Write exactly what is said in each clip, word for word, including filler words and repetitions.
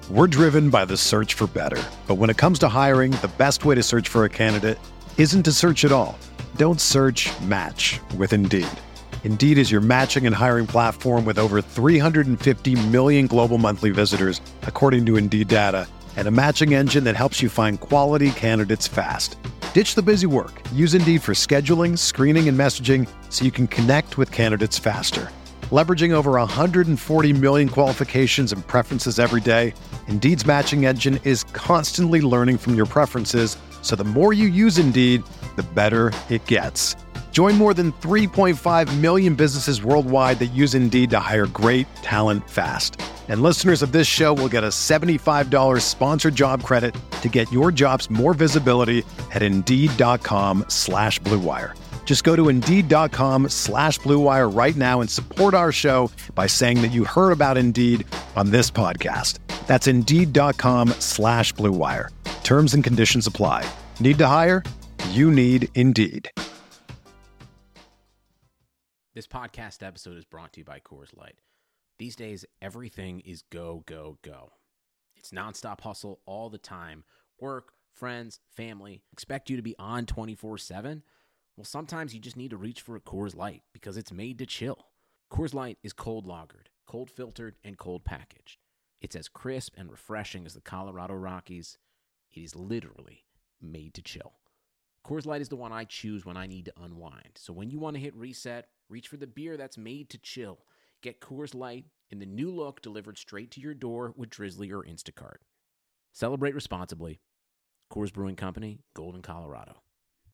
We're driven by the search for better. But when it comes to hiring, the best way to search for a candidate isn't to search at all. Don't search, match with Indeed. Indeed is your matching and hiring platform with over three hundred fifty million global monthly visitors, according to Indeed data, and a matching engine that helps you find quality candidates fast. Ditch the busy work. Use Indeed for scheduling, screening, and messaging so you can connect with candidates faster. Leveraging over one hundred forty million qualifications and preferences every day, Indeed's matching engine is constantly learning from your preferences, so the more you use Indeed, the better it gets. Join more than three point five million businesses worldwide that use Indeed to hire great talent fast. And listeners of this show will get a seventy-five dollars sponsored job credit to get your jobs more visibility at Indeed.com slash Blue Wire. Just go to Indeed.com slash Blue Wire right now and support our show by saying that you heard about Indeed on this podcast. That's Indeed.com slash Blue Wire. Terms and conditions apply. Need to hire? You need Indeed. This podcast episode is brought to you by Coors Light. These days, everything is go, go, go. It's nonstop hustle all the time. Work, friends, family, expect you to be on twenty-four seven. Well, sometimes you just need to reach for a Coors Light because it's made to chill. Coors Light is cold lagered, cold filtered, and cold packaged. It's as crisp and refreshing as the Colorado Rockies. It is literally made to chill. Coors Light is the one I choose when I need to unwind. So when you want to hit reset, reach for the beer that's made to chill. Get Coors Light in the new look delivered straight to your door with Drizzly or Instacart. Celebrate responsibly. Coors Brewing Company, Golden, Colorado.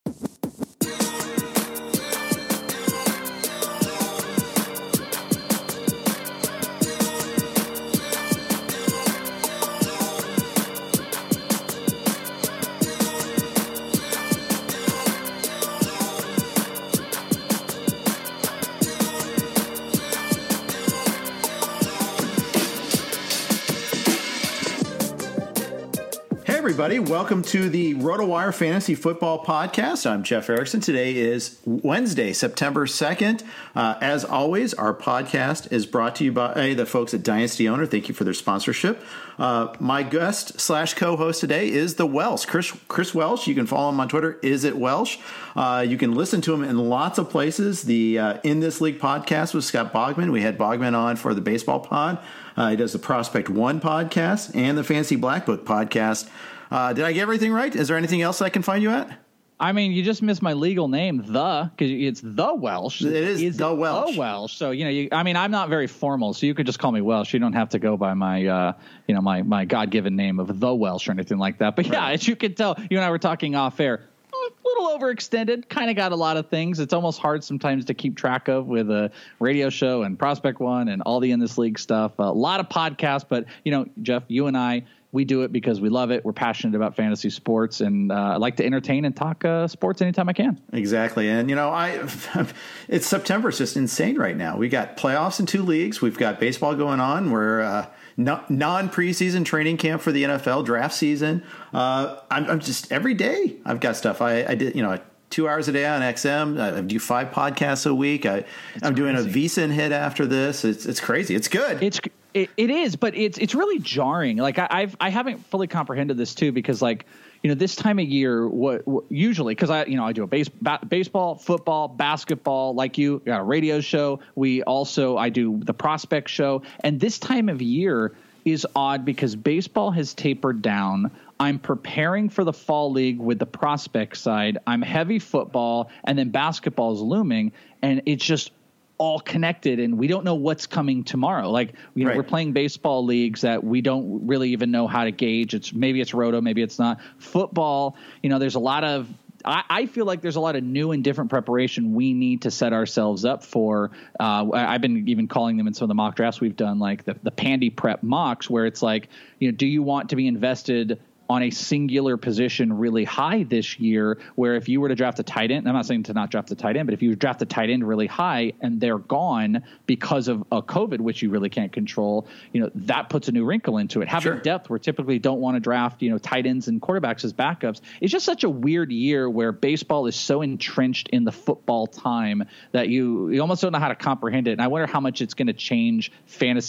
Everybody, welcome to the RotoWire Fantasy Football Podcast. I'm Jeff Erickson. Today is Wednesday, September second. Uh, as always, our podcast is brought to you by the folks at Dynasty Owner. Thank you for their sponsorship. Uh, my guest slash co-host today is the Welsh, Chris Chris Welsh. You can follow him on Twitter. Is it Welsh? Uh, you can listen to him in lots of places. The uh, In This League podcast with Scott Bogman. We had Bogman on for the Baseball Pod. Uh, he does the Prospect One podcast and the Fantasy Black Book podcast. Uh, did I get everything right? Is there anything else I can find you at? I mean, you just missed my legal name, the, because it's the Welsh. It is, is the it Welsh. The Welsh. So, you know, you, I mean, I'm not very formal, so you could just call me Welsh. You don't have to go by my, uh, you know, my, my God-given name of the Welsh or anything like that. But yeah, right. As you can tell, you and I were talking off air. A little overextended, kind of got a lot of things. It's almost hard sometimes to keep track of with a radio show and Prospect One and all the In This League stuff. A lot of podcasts, but, you know, Jeff, you and I, we do it because we love it. We're passionate about fantasy sports, and uh, I like to entertain and talk uh, sports anytime I can. Exactly. And, you know, I it's September. It's just insane right now. We got playoffs in two leagues. We've got baseball going on. We're uh, no, non-preseason training camp for the N F L draft season. Uh, I'm, I'm just every day I've got stuff. I, I did, you know, two hours a day on X M. I do five podcasts a week. I, I'm doing a VSiN hit after this. It's it's crazy. It's good. It's it, it is, but it's it's really jarring. Like I, I've I haven't fully comprehended this too, because like, you know, this time of year, what, what usually, because I, you know, I do a base, ba- baseball, football, basketball, like you, got a radio show. We also, I do the Prospect show. And this time of year is odd because baseball has tapered down. I'm preparing for the fall league with the Prospect side. I'm heavy football, and then basketball is looming. And it's just all connected, and we don't know what's coming tomorrow. Like, you know, right. We're playing baseball leagues that we don't really even know how to gauge. It's maybe it's roto, maybe it's not. Football, you know, there's a lot of I, I feel like there's a lot of new and different preparation we need to set ourselves up for. Uh, I've been even calling them in some of the mock drafts we've done, like the, the Pandy Prep mocks, where it's like, you know, do you want to be invested on a singular position really high this year, where if you were to draft a tight end, I'm not saying to not draft a tight end, but if you draft a tight end really high and they're gone because of a COVID, which you really can't control, you know, that puts a new wrinkle into it. Having Sure. depth where typically don't want to draft, you know, tight ends and quarterbacks as backups. It's just such a weird year where baseball is so entrenched in the football time that you, you almost don't know how to comprehend it. And I wonder how much it's going to change fantasy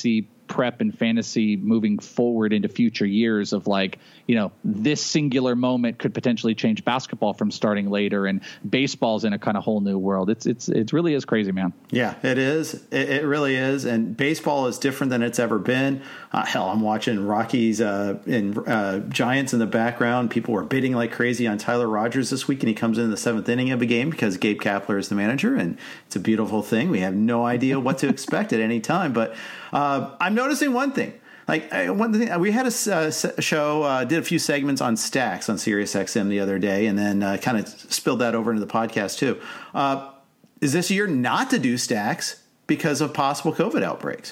prep and fantasy moving forward into future years of like, you know, this singular moment could potentially change basketball from starting later, and baseball's in a kind of whole new world. It's, it's, it really is crazy, man. Yeah, it is. It, it really is. And baseball is different than it's ever been. Uh, hell, I'm watching Rockies uh, and uh, Giants in the background. People were bidding like crazy on Tyler Rogers this week, and he comes in the seventh inning of a game because Gabe Kapler is the manager, and it's a beautiful thing. We have no idea what to expect at any time. But uh, I'm noticing one thing. Like uh, one thing, we had a uh, show, uh, did a few segments on stacks on SiriusXM the other day, and then uh, kind of spilled that over into the podcast too. Uh, is this year not to do stacks because of possible COVID outbreaks?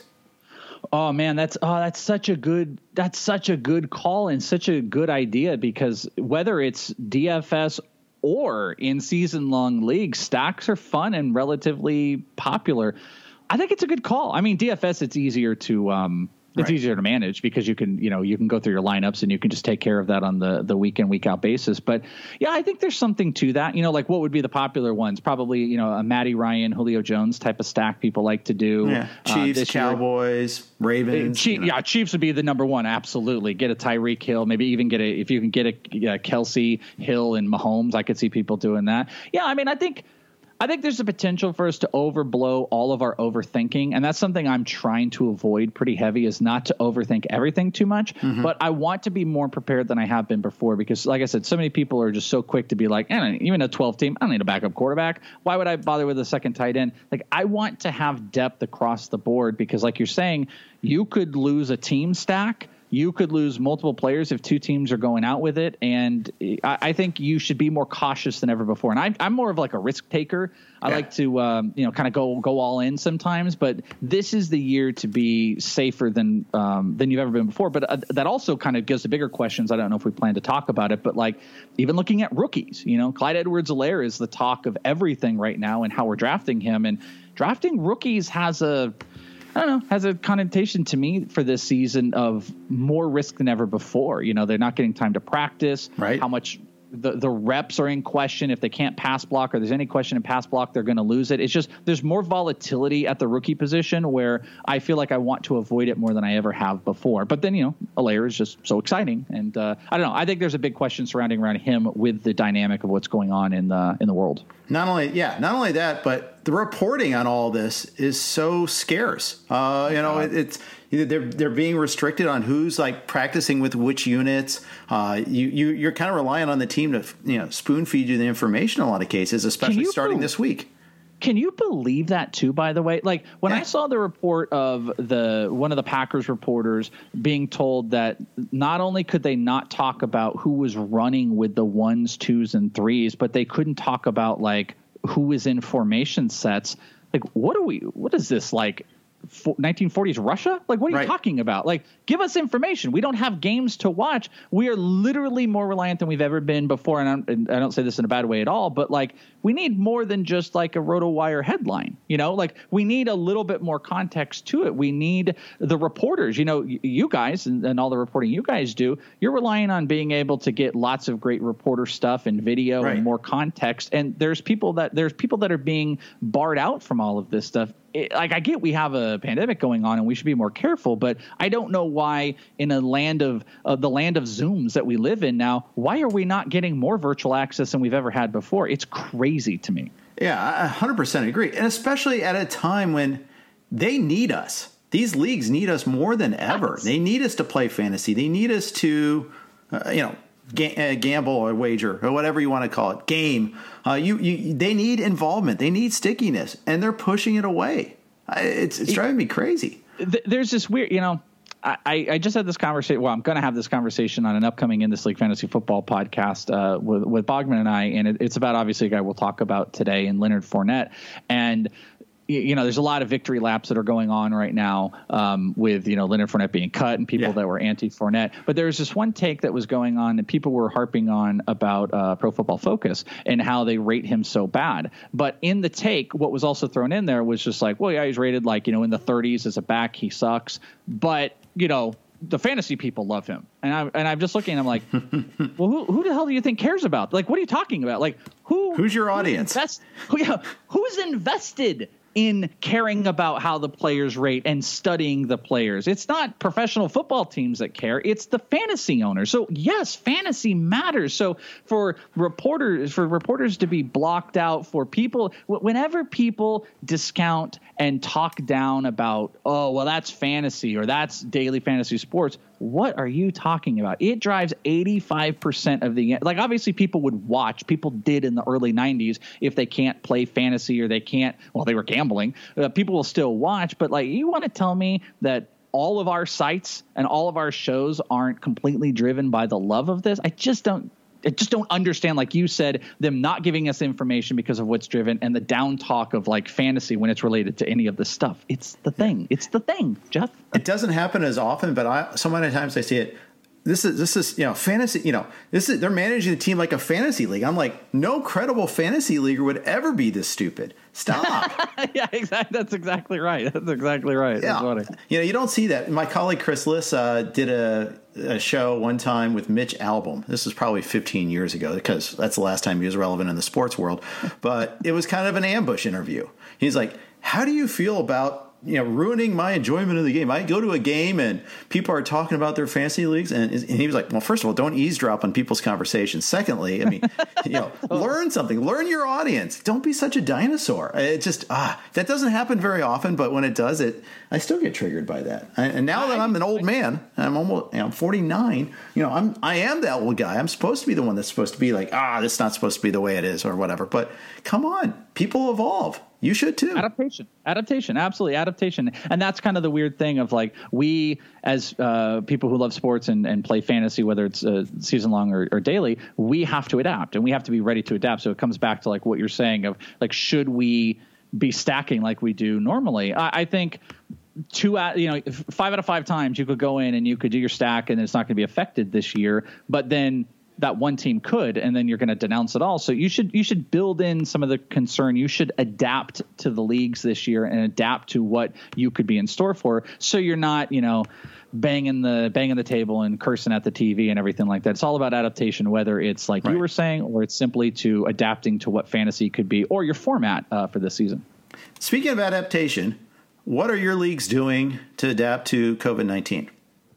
Oh man, that's oh that's such a good that's such a good call and such a good idea, because whether it's D F S or in season long leagues, stacks are fun and relatively popular. I think it's a good call. I mean, D F S, it's easier to um, it's right. easier to manage because you can, you know, you can go through your lineups and you can just take care of that on the, the week in, week out basis. But yeah, I think there's something to that. You know, like what would be the popular ones? Probably, you know, a Matty Ryan, Julio Jones type of stack people like to do. Yeah. Chiefs, uh, Cowboys, year. Ravens. Chief, you know. Yeah, Chiefs would be the number one. Absolutely. Get a Tyreek Hill, maybe even get a, if you can get a, a Kelsey, Hill, and Mahomes, I could see people doing that. Yeah, I mean, I think. I think there's a potential for us to overblow all of our overthinking, and that's something I'm trying to avoid pretty heavy, is not to overthink everything too much. Mm-hmm. But I want to be more prepared than I have been before, because, like I said, so many people are just so quick to be like, eh, even a twelve team, I don't need a backup quarterback. Why would I bother with a second tight end? Like, I want to have depth across the board, because, like you're saying, you could lose a team stack. You could lose multiple players if two teams are going out with it. And I, I think you should be more cautious than ever before. And I, I'm more of like a risk taker. I yeah. like to, um, you know, kind of go go all in sometimes. But this is the year to be safer than um, than you've ever been before. But uh, that also kind of gives to bigger questions. I don't know if we plan to talk about it, but like even looking at rookies, you know, Clyde Edwards-Helaire is the talk of everything right now and how we're drafting him. And drafting rookies has a I don't know, has a connotation to me for this season of more risk than ever before. You know, they're not getting time to practice. Right. How much the, the reps are in question. If they can't pass block or there's any question in pass block, they're going to lose it. It's just there's more volatility at the rookie position where I feel like I want to avoid it more than I ever have before. But then, you know, Helaire is just so exciting. And uh, I don't know. I think there's a big question surrounding around him with the dynamic of what's going on in the in the world. Not only, yeah, not only that, but the reporting on all this is so scarce. Uh, you know, it, it's they're they're being restricted on who's like practicing with which units. Uh, you you you're kind of relying on the team to you know spoon feed you the information in a lot of cases, especially starting this week. Can you believe that too, by the way? Like when yeah. I saw the report of the one of the Packers reporters being told that not only could they not talk about who was running with the ones, twos, and threes, but they couldn't talk about like who was in formation sets. Like, what are we, what is this like? nineteen forties Russia? Like, what are you right. talking about? Like, give us information. We don't have games to watch. We are literally more reliant than we've ever been before. And, and I don't say this in a bad way at all, but like, we need more than just like a RotoWire headline. You know, like we need a little bit more context to it. We need the reporters, you know, you guys and, and all the reporting you guys do, you're relying on being able to get lots of great reporter stuff and video right. and more context. And there's people that there's people that are being barred out from all of this stuff. It, like I get we have a pandemic going on and we should be more careful, but I don't know why in a land of uh, the land of Zooms that we live in now, why are we not getting more virtual access than we've ever had before? It's crazy to me. Yeah, I one hundred percent agree. And especially at a time when they need us. These leagues need us more than ever. Yes. They need us to play fantasy. They need us to, uh, you know, Ga- uh, gamble or wager or whatever you want to call it, game. Uh, you, you, they need involvement. They need stickiness, and they're pushing it away. I, it's, it's driving me crazy. There's this weird, you know, I, I just had this conversation. Well, I'm going to have this conversation on an upcoming In This League Fantasy Football podcast uh, with, with Bogman and I, and it, it's about obviously a guy we'll talk about today in Leonard Fournette. And you know, there's a lot of victory laps that are going on right now um, with, you know, Leonard Fournette being cut and people yeah. that were anti-Fournette. But there was this one take that was going on and people were harping on about uh, Pro Football Focus and how they rate him so bad. But in the take, what was also thrown in there was just like, well, yeah, he's rated like, you know, in the thirties as a back. He sucks. But, you know, the fantasy people love him. And I'm, and I'm just looking and I'm like, well, who, who the hell do you think cares about? Like, what are you talking about? Like, who? Who's your audience? Who invest, who, yeah, who's invested in caring about how the players rate and studying the players. It's not professional football teams that care. It's the fantasy owners. So yes, fantasy matters. So for reporters, for reporters to be blocked out, for people, whenever people discount and talk down about, oh, well, that's fantasy or that's daily fantasy sports. What are you talking about? It drives eighty-five percent of the, like, obviously people would watch. People did in the early nineties if they can't play fantasy or they can't, well, they were gambling. Uh, people will still watch. But like, you want to tell me that all of our sites and all of our shows aren't completely driven by the love of this? I just don't. I just don't understand, like you said, them not giving us information because of what's driven and the down talk of like fantasy when it's related to any of this stuff. It's the thing. It's the thing, Jeff. It doesn't happen as often, but I, so many times I see it. This is this is you know fantasy. You know this is they're managing the team like a fantasy league. I'm like, no credible fantasy leaguer would ever be this stupid. Stop. Yeah, exactly. That's exactly right. That's exactly right. Yeah. That's funny. You know, you don't see that. My colleague Chris Liss uh, did a, a show one time with Mitch Albom. This was probably fifteen years ago because that's the last time he was relevant in the sports world. But it was kind of an ambush interview. He's like, how do you feel about, you know, ruining my enjoyment of the game? I go to a game and people are talking about their fantasy leagues, and, and he was like, well, first of all, don't eavesdrop on people's conversations. Secondly, I mean, you know, learn something, learn your audience. Don't be such a dinosaur. It just, ah, that doesn't happen very often, but when it does, it, I still get triggered by that. And now that I'm an old man, I'm almost, you know, I'm forty-nine, you know, I'm, I am that old guy. I'm supposed to be the one that's supposed to be like, ah, this is not supposed to be the way it is or whatever. But come on, people evolve. You should too. Adaptation, adaptation, absolutely adaptation. And that's kind of the weird thing of like, we as uh, people who love sports and, and play fantasy, whether it's uh, season long or, or daily, we have to adapt and we have to be ready to adapt. So it comes back to like what you're saying of like, should we be stacking like we do normally? I, I think two out, you know, five out of five times you could go in and you could do your stack and it's not going to be affected this year, but then that one team could, and then you're going to denounce it all. So you should you should build in some of the concern. You should adapt to the leagues this year and adapt to what you could be in store for. So you're not, you know, banging the banging the table and cursing at the T V and everything like that. It's all about adaptation, whether it's like right. you were saying, or it's simply to adapting to what fantasy could be or your format uh, for this season. Speaking of adaptation, what are your leagues doing to adapt to COVID nineteen?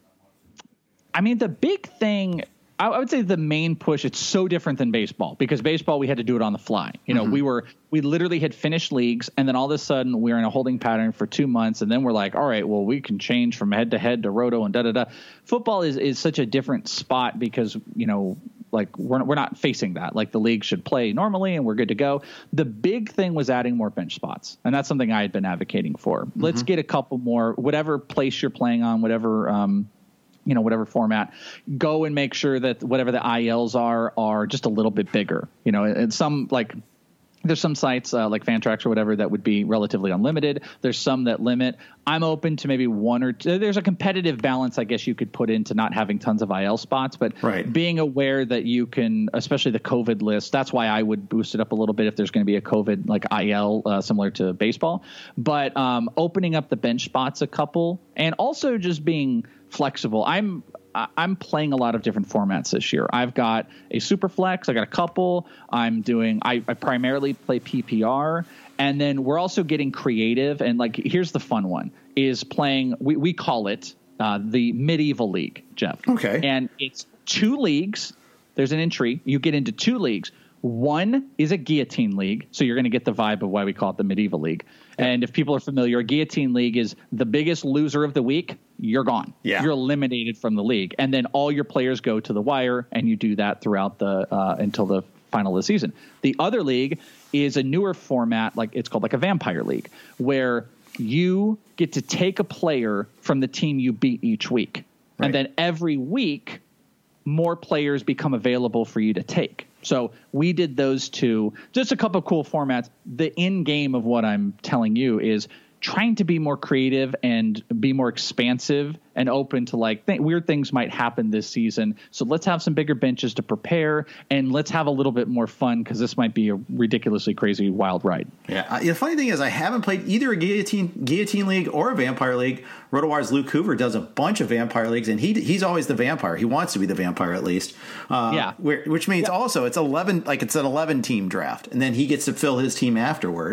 I mean, the big thing, I would say the main push, it's so different than baseball because baseball, we had to do it on the fly. You know, mm-hmm. we were, we literally had finished leagues and then all of a sudden we were in a holding pattern for two months. And then we're like, all right, well, we can change from head to head to roto and da, da, da. Football is, is such a different spot because, you know, like we're, we're not facing that. Like the league should play normally and we're good to go. The big thing was adding more bench spots. And that's something I had been advocating for. Mm-hmm. Let's get a couple more, whatever place you're playing on, whatever, um, you know, whatever format, go and make sure that whatever the I Ls are, are just a little bit bigger, you know, and some like there's some sites uh, like Fantrax or whatever that would be relatively unlimited. There's some that limit. I'm open to maybe one or two. There's a competitive balance, I guess you could put into not having tons of I L spots, but right. being aware that you can, especially the COVID list. That's why I would boost it up a little bit if there's going to be a COVID like I L uh, similar to baseball, but um, opening up the bench spots a couple and also just being flexible. I'm I'm playing a lot of different formats this year. I've got a super flex. I got a couple. I'm doing. I, I primarily play P P R, and then we're also getting creative. And like, here's the fun one: is playing. We we call it uh, the Medieval League, Jeff. Okay. And it's two leagues. There's an entry. You get into two leagues. One is a guillotine league, so you're going to get the vibe of why we call it the Medieval League. Yeah. And if people are familiar, a guillotine league is the biggest loser of the week. You're gone. Yeah. You're eliminated from the league. And then all your players go to the wire, and you do that throughout the uh, until the final of the season. The other league is a newer format, like it's called like a vampire league, where you get to take a player from the team you beat each week. Right. And then every week, more players become available for you to take. So we did those two, just a couple of cool formats. The end game of what I'm telling you is trying to be more creative and be more expansive and open to like th- weird things might happen this season. So let's have some bigger benches to prepare and let's have a little bit more fun because this might be a ridiculously crazy wild ride. Yeah. Uh, the funny thing is I haven't played either a guillotine guillotine league or a vampire league. RotoWire's Luke Hoover does a bunch of vampire leagues, and he he's always the vampire. He wants to be the vampire at least. Uh, yeah. Where, which means yeah. also it's eleven like it's an eleven team draft, and then he gets to fill his team afterward.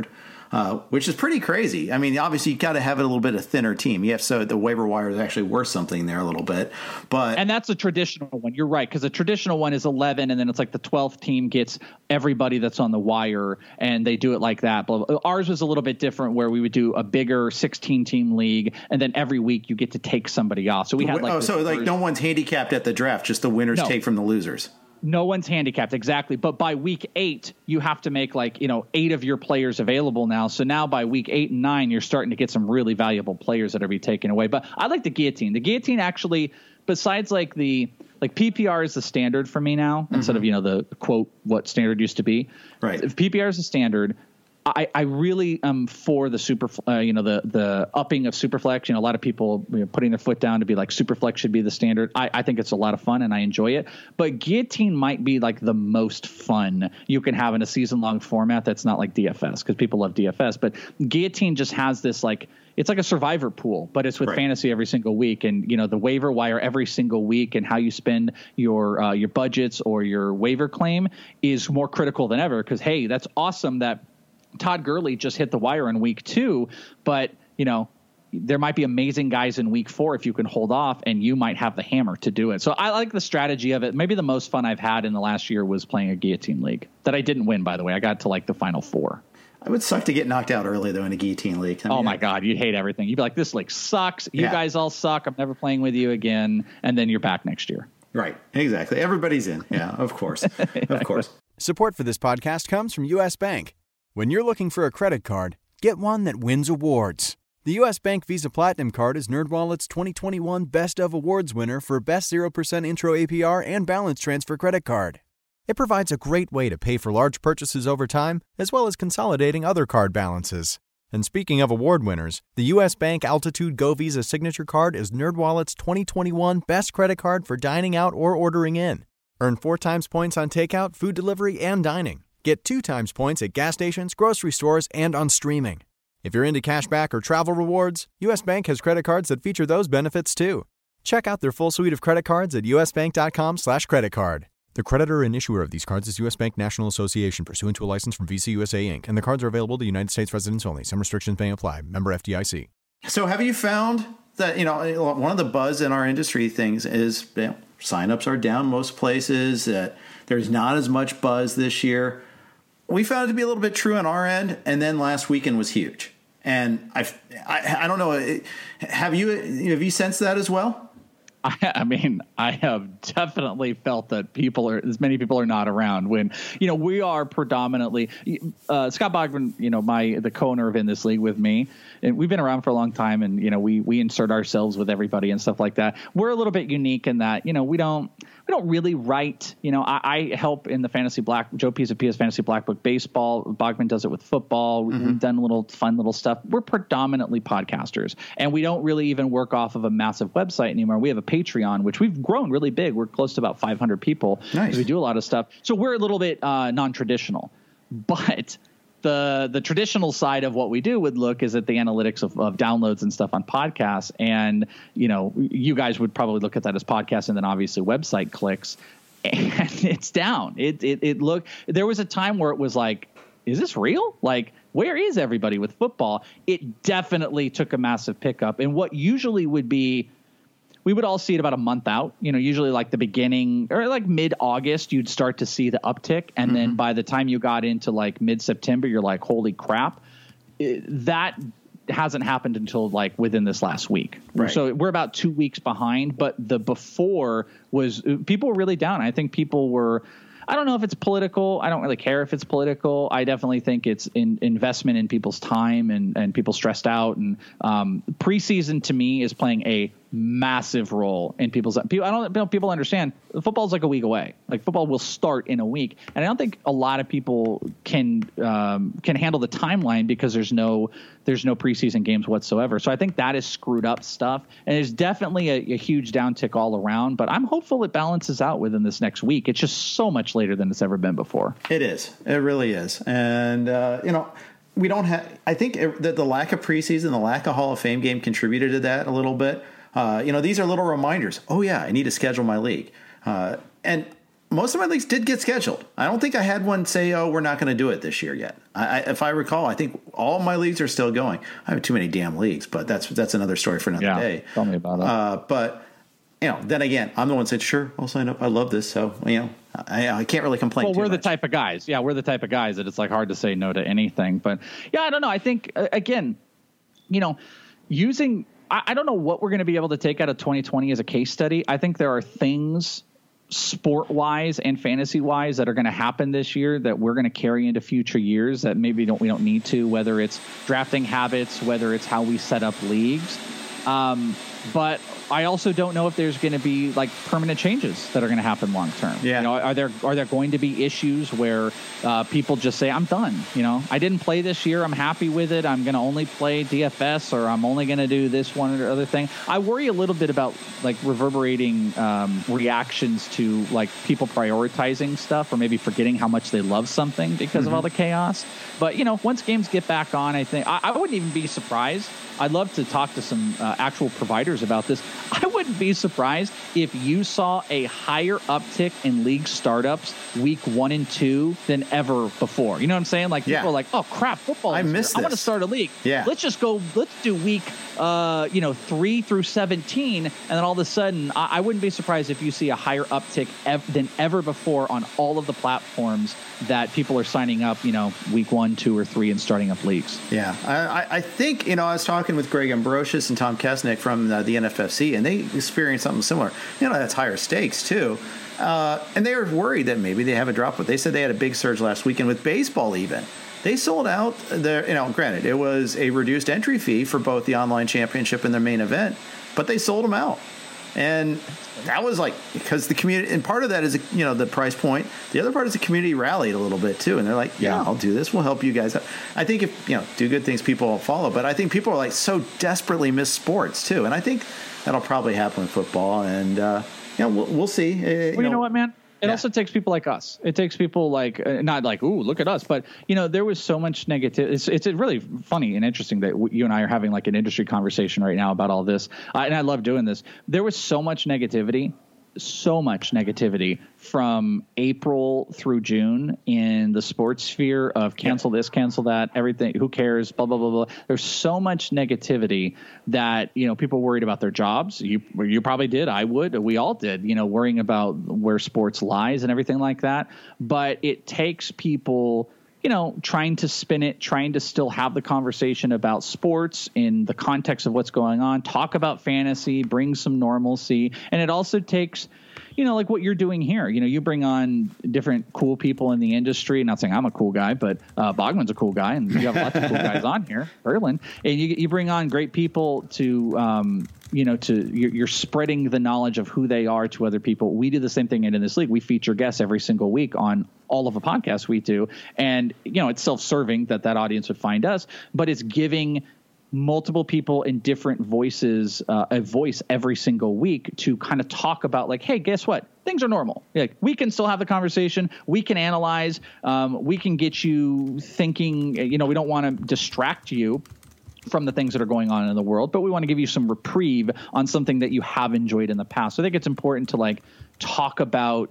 uh, which is pretty crazy. I mean, obviously you got to have it a little bit of thinner team. You have so the waiver wire is actually worth something there a little bit, but and that's a traditional one. You're right, because a traditional one is eleven, and then it's like the twelfth team gets everybody that's on the wire, and they do it like that. But ours was a little bit different, where we would do a bigger sixteen team league, and then every week you get to take somebody off. So we had like oh, so like no one's handicapped at the draft, just the winners no. take from the losers. No one's handicapped, exactly. But by week eight, you have to make like, you know, eight of your players available now. So now by week eight and nine, you're starting to get some really valuable players that are be taken away. But I like the guillotine. The guillotine actually, besides like the like P P R is the standard for me now, mm-hmm. instead of, you know, the quote, what standard used to be. Right. If P P R is the standard, I, I really am for the super, uh, you know, the the upping of Superflex. You know, a lot of people, you know, putting their foot down to be like Superflex should be the standard. I, I think it's a lot of fun and I enjoy it. But guillotine might be like the most fun you can have in a season long format that's not like D F S, because people love D F S. But guillotine just has this like, it's like a survivor pool, but it's with right. fantasy every single week, and you know the waiver wire every single week, and how you spend your uh, your budgets or your waiver claim is more critical than ever. Because hey, that's awesome that Todd Gurley just hit the wire in week two, but you know, there might be amazing guys in week four if you can hold off, and you might have the hammer to do it. So I like the strategy of it. Maybe the most fun I've had in the last year was playing a guillotine league that I didn't win, by the way. I got to like the final four. I would suck to get knocked out early though in a guillotine league. I mean, oh my God, you'd hate everything. You'd be like, this league sucks. You yeah. guys all suck. I'm never playing with you again. And then you're back next year. Right. Exactly. Everybody's in. Yeah, of course. Of course. Support for this podcast comes from U S Bank. When you're looking for a credit card, get one that wins awards. The U S. Bank Visa Platinum Card is NerdWallet's twenty twenty-one Best of Awards winner for Best zero percent Intro A P R and Balance Transfer Credit Card. It provides a great way to pay for large purchases over time, as well as consolidating other card balances. And speaking of award winners, the U S. Bank Altitude Go Visa Signature Card is NerdWallet's twenty twenty-one Best Credit Card for dining out or ordering in. Earn four times points on takeout, food delivery, and dining. Get two times points at gas stations, grocery stores, and on streaming. If you're into cashback or travel rewards, U S. Bank has credit cards that feature those benefits too. Check out their full suite of credit cards at usbank.com slash credit card. The creditor and issuer of these cards is U S. Bank National Association, pursuant to a license from Visa U S A Incorporated, and the cards are available to United States residents only. Some restrictions may apply. Member F D I C. So have you found that, you know, one of the buzz in our industry things is, you know, signups are down most places, that there's not as much buzz this year. We found it to be a little bit true on our end, and then last weekend was huge. And I, I, I don't know, have you have you sensed that as well? I, I mean, I have definitely felt that people are, as many people are not around when, you know, we are predominantly, uh, Scott Bogman, you know, my, the co-owner of In This League with me, and we've been around for a long time, and, you know, we, we insert ourselves with everybody and stuff like that. We're a little bit unique in that, you know, we don't, we don't really write, you know, I, I help in the fantasy black, Joe Pisapia Fantasy Black Book Baseball. Bogman does it with football. Mm-hmm. We've done a little fun little stuff. We're predominantly podcasters, and we don't really even work off of a massive website anymore. We have a Patreon, which we've grown really big. We're close to about five hundred people. Nice. We do a lot of stuff. So we're a little bit uh, non-traditional, but the the traditional side of what we do would look is at the analytics of, of downloads and stuff on podcasts. And, you know, you guys would probably look at that as podcasts, and then obviously website clicks, and it's down. It, it, it look, there was a time where it was like, is this real? Like, where is everybody with football? It definitely took a massive pickup. And what usually would be, we would all see it about a month out, you know, usually like the beginning or like mid-August, you'd start to see the uptick. And mm-hmm. then by the time you got into like mid-September, you're like, holy crap. It, that hasn't happened until like within this last week. Right. So we're about two weeks behind, but the before was, people were really down. I think people were, I don't know if it's political. I don't really care if it's political. I definitely think it's in investment in people's time and, and people stressed out. And um, preseason to me is playing a massive role in people's people. I don't know people understand football's like a week away. Like football will start in a week. And I don't think a lot of people can um, can handle the timeline because there's no there's no preseason games whatsoever. So I think that is screwed up stuff. And there's definitely a, a huge downtick all around. But I'm hopeful it balances out within this next week. It's just so much later than it's ever been before. It is. It really is. And, uh, you know, we don't have – I think it, that the lack of preseason, the lack of Hall of Fame game contributed to that a little bit. Uh, you know, these are little reminders. Oh, yeah, I need to schedule my league. Uh, and most of my leagues did get scheduled. I don't think I had one say, oh, we're not going to do it this year yet. I, I, if I recall, I think all my leagues are still going. I have too many damn leagues, but that's that's another story for another yeah, day. Tell me about it. Uh, but, you know, then again, I'm the one that said, sure, I'll sign up. I love this. So, you know, I, I can't really complain Well, too we're much. the type of guys. Yeah, we're the type of guys that it's like hard to say no to anything. But, yeah, I don't know. I think, uh, again, you know, using – I don't know what we're going to be able to take out of twenty twenty as a case study. I think there are things – sport-wise and fantasy-wise that are going to happen this year that we're going to carry into future years that maybe don't we don't need to, whether it's drafting habits, whether it's how we set up leagues. Um, but I also don't know if there's going to be like permanent changes that are going to happen long term. Yeah. You know, are there are there going to be issues where uh, people just say, I'm done. You know, I didn't play this year. I'm happy with it. I'm going to only play D F S, or I'm only going to do this one or other thing. I worry a little bit about like reverberating um, reactions to like people prioritizing stuff or maybe forgetting how much they love something because mm-hmm. of all the chaos. But, you know, once games get back on, I think I, I wouldn't even be surprised. I'd love to talk to some uh, actual providers about this. I wouldn't be surprised if you saw a higher uptick in league startups week one and two than ever before. You know what I'm saying? Like people yeah. are like, oh crap, football. I missed this. I want to start a league. Yeah. Let's just go. Let's do week, uh, you know, three through seventeen. And then all of a sudden, I, I wouldn't be surprised if you see a higher uptick ev- than ever before on all of the platforms that people are signing up, you know, week one, two, or three and starting up leagues. Yeah. I, I think, you know, I was talking with Greg Ambrosius and Tom Kesnick from the, the N F F C, and they experienced something similar. You know, that's higher stakes, too. Uh, and they were worried that maybe they have a drop. But they said they had a big surge last weekend with baseball even. They sold out their, you know, granted, it was a reduced entry fee for both the online championship and their main event, but they sold them out. And that was like, because the community, and part of that is, you know, the price point. The other part is the community rallied a little bit too. And they're like, yeah, yeah, I'll do this. We'll help you guys out. I think if, you know, do good things, people will follow. But I think people are like so desperately miss sports too. And I think that'll probably happen with football. And, uh, you know, we'll, we'll see. Uh, well, you know, know what, man? It yeah. also takes people like us. It takes people like, uh, not like, ooh, look at us. But, you know, there was so much negativity. It's, it's really funny and interesting that w- you and I are having like an industry conversation right now about all this. Uh, and I love doing this. There was so much negativity, so much negativity from April through June in the sports sphere of cancel yeah. this, cancel that, everything, who cares, blah, blah, blah, blah. There's so much negativity that, you know, people worried about their jobs. You you probably did. I would. We all did, you know, worrying about where sports lies and everything like that. But it takes people, you know, trying to spin it, trying to still have the conversation about sports in the context of what's going on, talk about fantasy, bring some normalcy. And it also takes, you know, like what you're doing here. You know, you bring on different cool people in the industry. Not saying I'm a cool guy, but uh, Bogman's a cool guy, and you have lots of cool guys on here, Berlin. And you you bring on great people to, um, you know, to you're, you're spreading the knowledge of who they are to other people. We do the same thing in this league. We feature guests every single week on all of the podcasts we do. And, you know, it's self-serving that that audience would find us, but it's giving multiple people in different voices uh, a voice every single week to kind of talk about like, hey, guess what? Things are normal. Like we can still have the conversation. We can analyze. Um, we can get you thinking, you know, we don't want to distract you from the things that are going on in the world, but we want to give you some reprieve on something that you have enjoyed in the past. So I think it's important to like talk about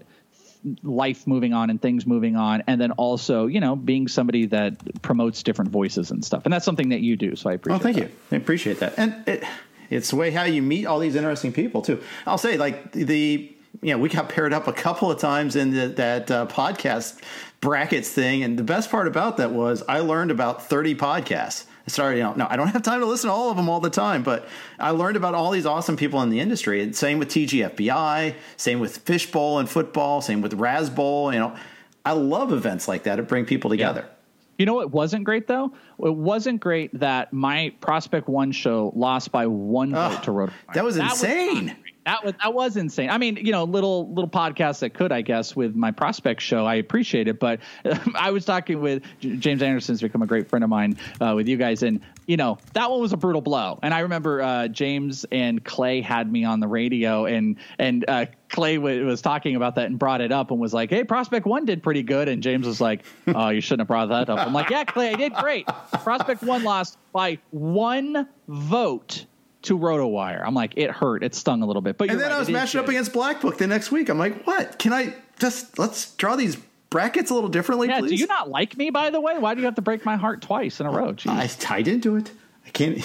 life moving on and things moving on, and then also, you know, being somebody that promotes different voices and stuff. And that's something that you do. So I appreciate. Oh, thank that. you. I appreciate that. And it, it's the way how you meet all these interesting people too. I'll say like the, you know, we got paired up a couple of times in the, that uh, podcast brackets thing. And the best part about that was I learned about thirty podcasts. I started, you know, no, I don't have time to listen to all of them all the time, but I learned about all these awesome people in the industry. And same with T G F B I, same with Fishbowl and football, same with Raz Bowl. You know, I love events like that. It bring people together. Yeah. You know what wasn't great, though? It wasn't great that my Prospect One show lost by one oh, vote to RotoWire. That was that insane. Was That was that was insane. I mean, you know, little little podcasts that could, I guess, with my Prospect show, I appreciate it. But um, I was talking with J- James Anderson's become a great friend of mine uh, with you guys, and you know that one was a brutal blow. And I remember uh, James and Clay had me on the radio, and and uh, Clay w- was talking about that and brought it up and was like, "Hey, Prospect One did pretty good," and James was like, "Oh, you shouldn't have brought that up." I'm like, "Yeah, Clay, I did great. Prospect One lost by one vote." to RotoWire. I'm like, it hurt. It stung a little bit. But and then right, I was matching up against Black Book the next week. I'm like, what? Can I just let's draw these brackets a little differently, yeah, please? Do you not like me, by the way? Why do you have to break my heart twice in a row? Jeez. I tied into it. I can't.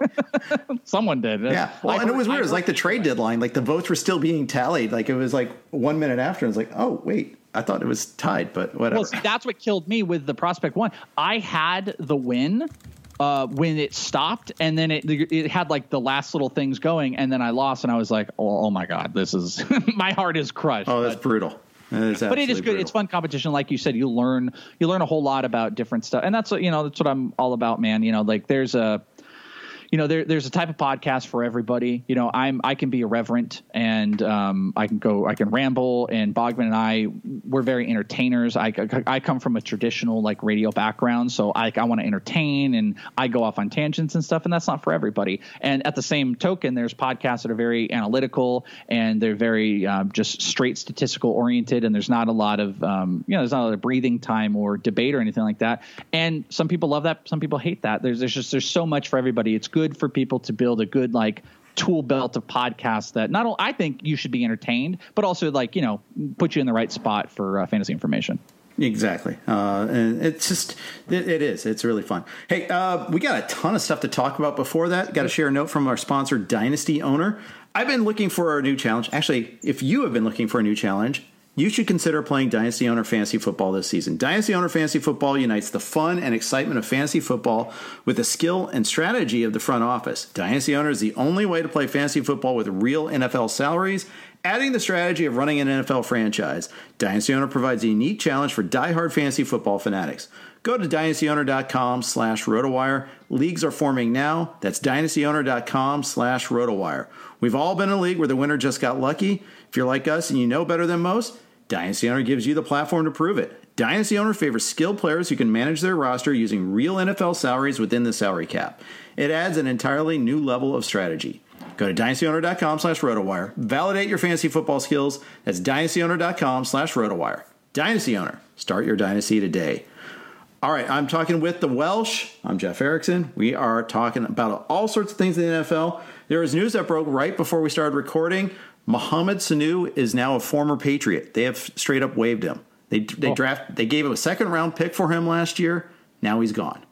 Someone did. Yeah. Well, I and heard, it was weird. I It was like the trade deadline. Like the votes were still being tallied. Like it was like one minute after. I was like, oh, wait. I thought it was tied, but whatever. Well, see, that's what killed me with the Prospect one. I had the win uh, when it stopped, and then it it had like the last little things going, and then I lost, and I was like, oh, oh my God, this is – my heart is crushed. Oh, that's but, brutal. That but it is good. Brutal. It's fun competition. Like you said, you learn you learn a whole lot about different stuff, and that's what, you know, that's what I'm all about, man. You know, like there's a – You know, there, there's a type of podcast for everybody. You know, I'm I can be irreverent and um, I can go I can ramble. And Bogman and I, we're very entertainers. I, I, I come from a traditional like radio background, so I, I want to entertain and I go off on tangents and stuff. And that's not for everybody. And at the same token, there's podcasts that are very analytical and they're very uh, just straight statistical oriented. And there's not a lot of um, you know, there's not a lot of breathing time or debate or anything like that. And some people love that. Some people hate that. There's there's just there's so much for everybody. It's good. Good for people to build a good like tool belt of podcasts that not only I think you should be entertained, but also like, you know, put you in the right spot for uh, fantasy information. Exactly. Uh, and it's just, it, it is. It's really fun. Hey, uh, we got a ton of stuff to talk about before that. Got to share a note from our sponsor, Dynasty Owner. I've been looking for a new challenge. Actually, if you have been looking for a new challenge, you should consider playing Dynasty Owner Fantasy Football this season. Dynasty Owner Fantasy Football unites the fun and excitement of fantasy football with the skill and strategy of the front office. Dynasty Owner is the only way to play fantasy football with real N F L salaries, adding the strategy of running an N F L franchise. Dynasty Owner provides a unique challenge for diehard fantasy football fanatics. Go to dynastyowner.com slash RotoWire. Leagues are forming now. That's dynastyowner.com slash RotoWire. We've all been in a league where the winner just got lucky. If you're like us and you know better than most, Dynasty Owner gives you the platform to prove it. Dynasty Owner favors skilled players who can manage their roster using real N F L salaries within the salary cap. It adds an entirely new level of strategy. Go to dynastyowner.com slash RotoWire. Validate your fantasy football skills. That's dynastyowner.com slash RotoWire. Dynasty Owner. Start your dynasty today. All right, I'm talking with the Welsh. I'm Jeff Erickson. We are talking about all sorts of things in the N F L. There was news that broke right before we started recording. Mohamed Sanu is now a former Patriot. They have straight up waived him. They they oh. draft. They gave him a second round pick for him last year. Now he's gone.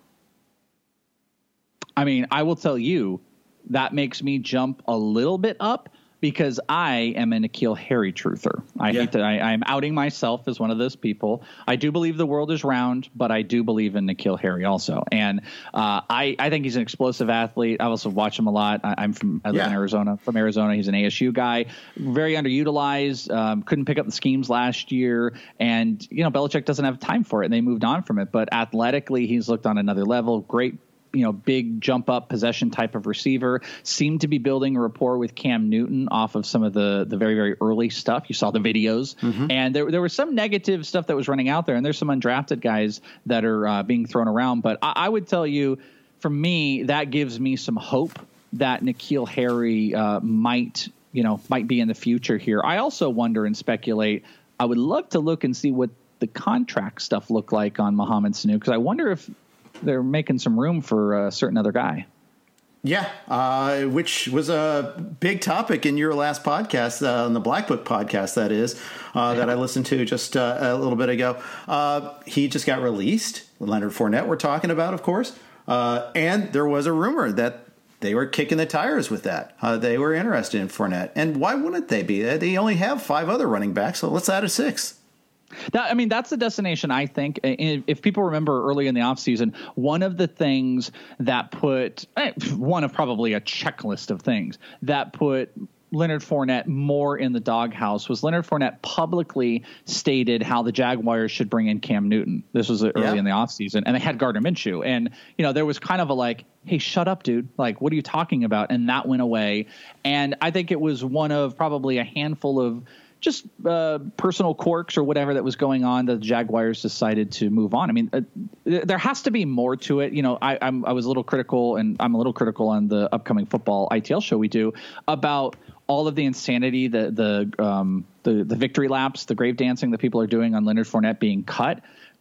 I mean, I will tell you, that makes me jump a little bit up because I am an N'Keal Harry truther. I yeah. hate that I, I'm outing myself as one of those people. I do believe the world is round, but I do believe in N'Keal Harry also. And uh, I, I think he's an explosive athlete. I also watch him a lot. I, I'm from I live yeah. in Arizona. From Arizona, he's an A S U guy, very underutilized. Um, couldn't pick up the schemes last year, and you know Belichick doesn't have time for it, and they moved on from it. But athletically, he's looked on another level. Great. You know, big jump up possession type of receiver, seemed to be building a rapport with Cam Newton off of some of the, the very, very early stuff. You saw the videos mm-hmm. and there, there was some negative stuff that was running out there, and there's some undrafted guys that are uh, being thrown around. But I, I would tell you, for me, that gives me some hope that N'Keal Harry uh, might, you know, might be in the future here. I also wonder and speculate. I would love to look and see what the contract stuff look like on Mohamed Sanu, because I wonder if they're making some room for a certain other guy. Yeah, uh, which was a big topic in your last podcast, uh, on the Black Book podcast, that is, uh, that I listened to just uh, a little bit ago. Uh, he just got released. Leonard Fournette we're talking about, of course. Uh, and there was a rumor that they were kicking the tires with that. Uh, they were interested in Fournette. And why wouldn't they be? They only have five other running backs, so let's add a sixth. That, I mean, that's the destination, I think. If people remember early in the offseason, one of the things that put one of probably a checklist of things that put Leonard Fournette more in the doghouse was Leonard Fournette publicly stated how the Jaguars should bring in Cam Newton. This was early yeah. in the offseason, and they had Gardner Minshew. And, you know, there was kind of a like, hey, shut up, dude. Like, what are you talking about? And that went away. And I think it was one of probably a handful of just uh, personal quirks or whatever that was going on that the Jaguars decided to move on. I mean, uh, there has to be more to it. You know, I, I'm, I was a little critical, and I'm a little critical on the upcoming football I T L show we do about all of the insanity, the the um, the, the victory laps, the grave dancing that people are doing on Leonard Fournette being cut.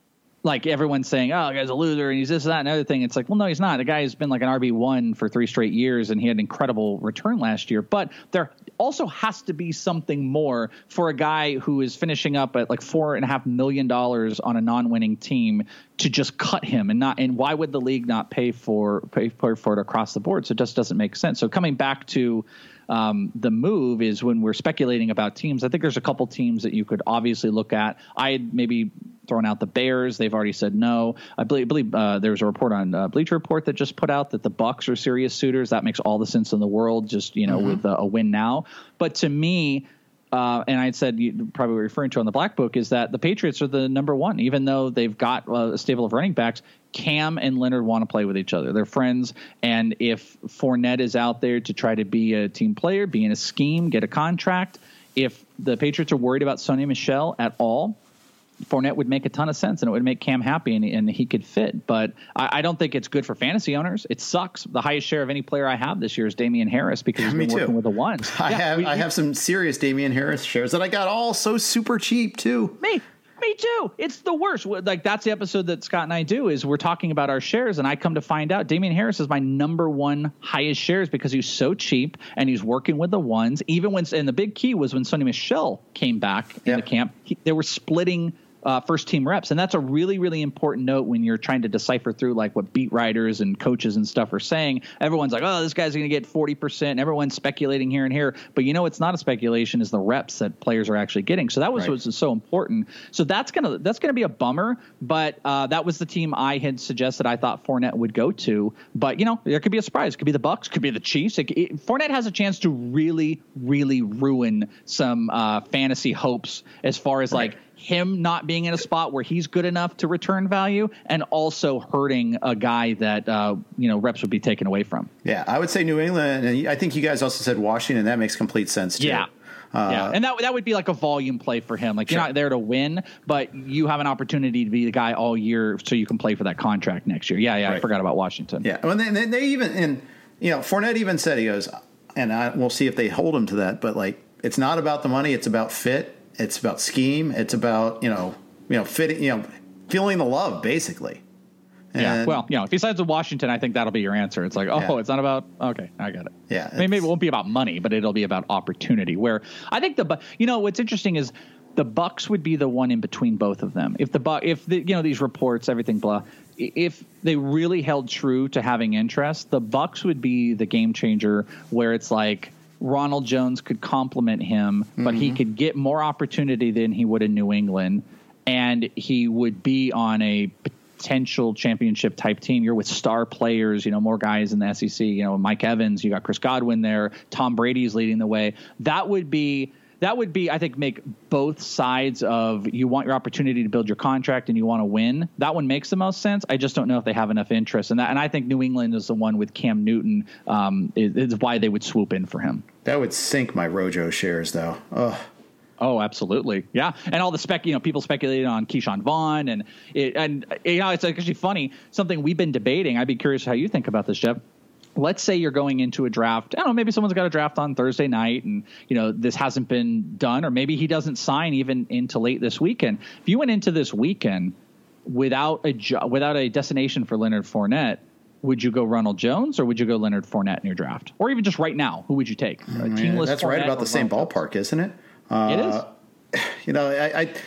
like everyone's saying, oh, the guy's a loser and he's this, that, and other thing. It's like, well, no, he's not. The guy's been like an R B one for three straight years and he had an incredible return last year. But there also has to be something more for a guy who is finishing up at like four and a half million dollars on a non-winning team to just cut him and not. And why would the league not pay for pay for it across the board? So it just doesn't make sense. So coming back to Um, the move is when we're speculating about teams. I think there's a couple teams that you could obviously look at. I had maybe thrown out the Bears. They've already said no. I believe, believe uh, there was a report on uh, Bleacher Report that just put out that the Bucs are serious suitors. That makes all the sense in the world, just, you know, mm-hmm. with a, a win now. But to me, Uh, and I said, you probably were referring to on the Black Book, is that the Patriots are the number one, even though they've got uh, a stable of running backs. Cam and Leonard want to play with each other. They're friends. And if Fournette is out there to try to be a team player, be in a scheme, get a contract, if the Patriots are worried about Sonny Michel at all, Fournette would make a ton of sense and it would make Cam happy and, and he could fit. But I, I don't think it's good for fantasy owners. It sucks. The highest share of any player I have this year is Damian Harris because he's Me been too. working with the ones. I yeah, have we, I have some serious Damian Harris shares that I got all so super cheap too. Me. Me too. It's the worst. Like that's the episode that Scott and I do is we're talking about our shares and I come to find out Damian Harris is my number one highest shares because he's so cheap and he's working with the ones. Even when, and the big key was when Sonny Michel came back in yep. the camp, he, they were splitting Uh, first team reps. And that's a really, really important note when you're trying to decipher through like what beat writers and coaches and stuff are saying. Everyone's like, oh, this guy's going to get forty percent. Everyone's speculating here and here. But you know, it's not a speculation, is the reps that players are actually getting. So that was right. what's so important. So that's going to, that's going to be a bummer. But uh, that was the team I had suggested I thought Fournette would go to. But you know, there could be a surprise. It could be the Bucs, could be the Chiefs. It, it, Fournette has a chance to really, really ruin some uh, fantasy hopes as far as right. like, him not being in a spot where he's good enough to return value and also hurting a guy that, uh, you know, reps would be taken away from. Yeah, I would say New England. And I think you guys also said Washington. That makes complete sense, too. Yeah. Uh, yeah. And that that would be like a volume play for him. Like, you're sure. not there to win, but you have an opportunity to be the guy all year so you can play for that contract next year. Yeah, yeah, right. I forgot about Washington. Yeah. Well, they, they even, and, you know, Fournette even said, he goes, and I, we'll see if they hold him to that, but, like, it's not about the money. It's about fit. It's about scheme. It's about, you know, you know, fitting, you know, feeling the love, basically. And, yeah. Well, you know, besides the Washington, I think that'll be your answer. It's like, oh, yeah. it's not about, okay, I got it. Yeah. I mean, maybe it won't be about money, but it'll be about opportunity. Where I think the, you know, what's interesting is the Bucs would be the one in between both of them. If the, if the, you know, these reports, everything, blah, if they really held true to having interest, the Bucs would be the game changer where it's like, Ronald Jones could complement him, but mm-hmm. he could get more opportunity than he would in New England, and he would be on a potential championship type team. You're with star players, you know, more guys in the S E C, you know, Mike Evans, you got Chris Godwin there, Tom Brady's leading the way. That would be That would be, I think, make both sides of you want your opportunity to build your contract and you want to win. That one makes the most sense. I just don't know if they have enough interest. And that, and I think New England is the one with Cam Newton um, is, is why they would swoop in for him. That would sink my Rojo shares, though. Ugh. Oh, absolutely. Yeah. And all the spec, you know, people speculated on Keyshawn Vaughn and, it, and you know, it's actually funny. Something we've been debating. I'd be curious how you think about this, Jeff. Let's say you're going into a draft. I don't know, maybe someone's got a draft on Thursday night and, you know, this hasn't been done, or maybe he doesn't sign even into late this weekend. If you went into this weekend without a jo- without a destination for Leonard Fournette, would you go Ronald Jones or would you go Leonard Fournette in your draft? Or even just right now, who would you take? A teamless That's Fournette right about the same ballpark, isn't it? Uh, it is. You know, I, I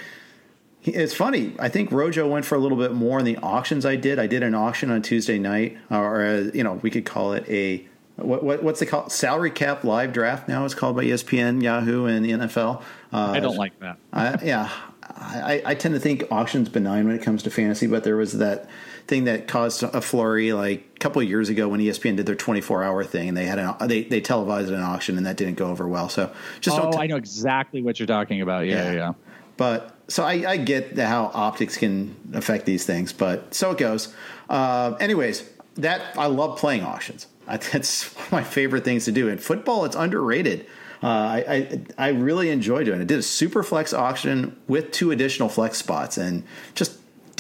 it's funny. I think Rojo went for a little bit more in the auctions I did. I did an auction on Tuesday night, or, uh, you know, we could call it a, what, what what's it called? Salary cap live draft now it's called by E S P N, Yahoo, and the N F L. Uh, I don't like that. I, yeah. I, I tend to think auction's benign when it comes to fantasy, but there was that thing that caused a flurry like a couple of years ago when E S P N did their twenty-four hour thing and they had an, they they televised an auction and that didn't go over well. So just oh, don't t- I know exactly what you're talking about. Yeah, yeah. yeah. But so I, I get how optics can affect these things, but so it goes. Uh, anyways, that I love playing auctions. I, that's one of my favorite things to do. In football, it's underrated. Uh, I, I I really enjoy doing it. I did a super flex auction with two additional flex spots and just deep.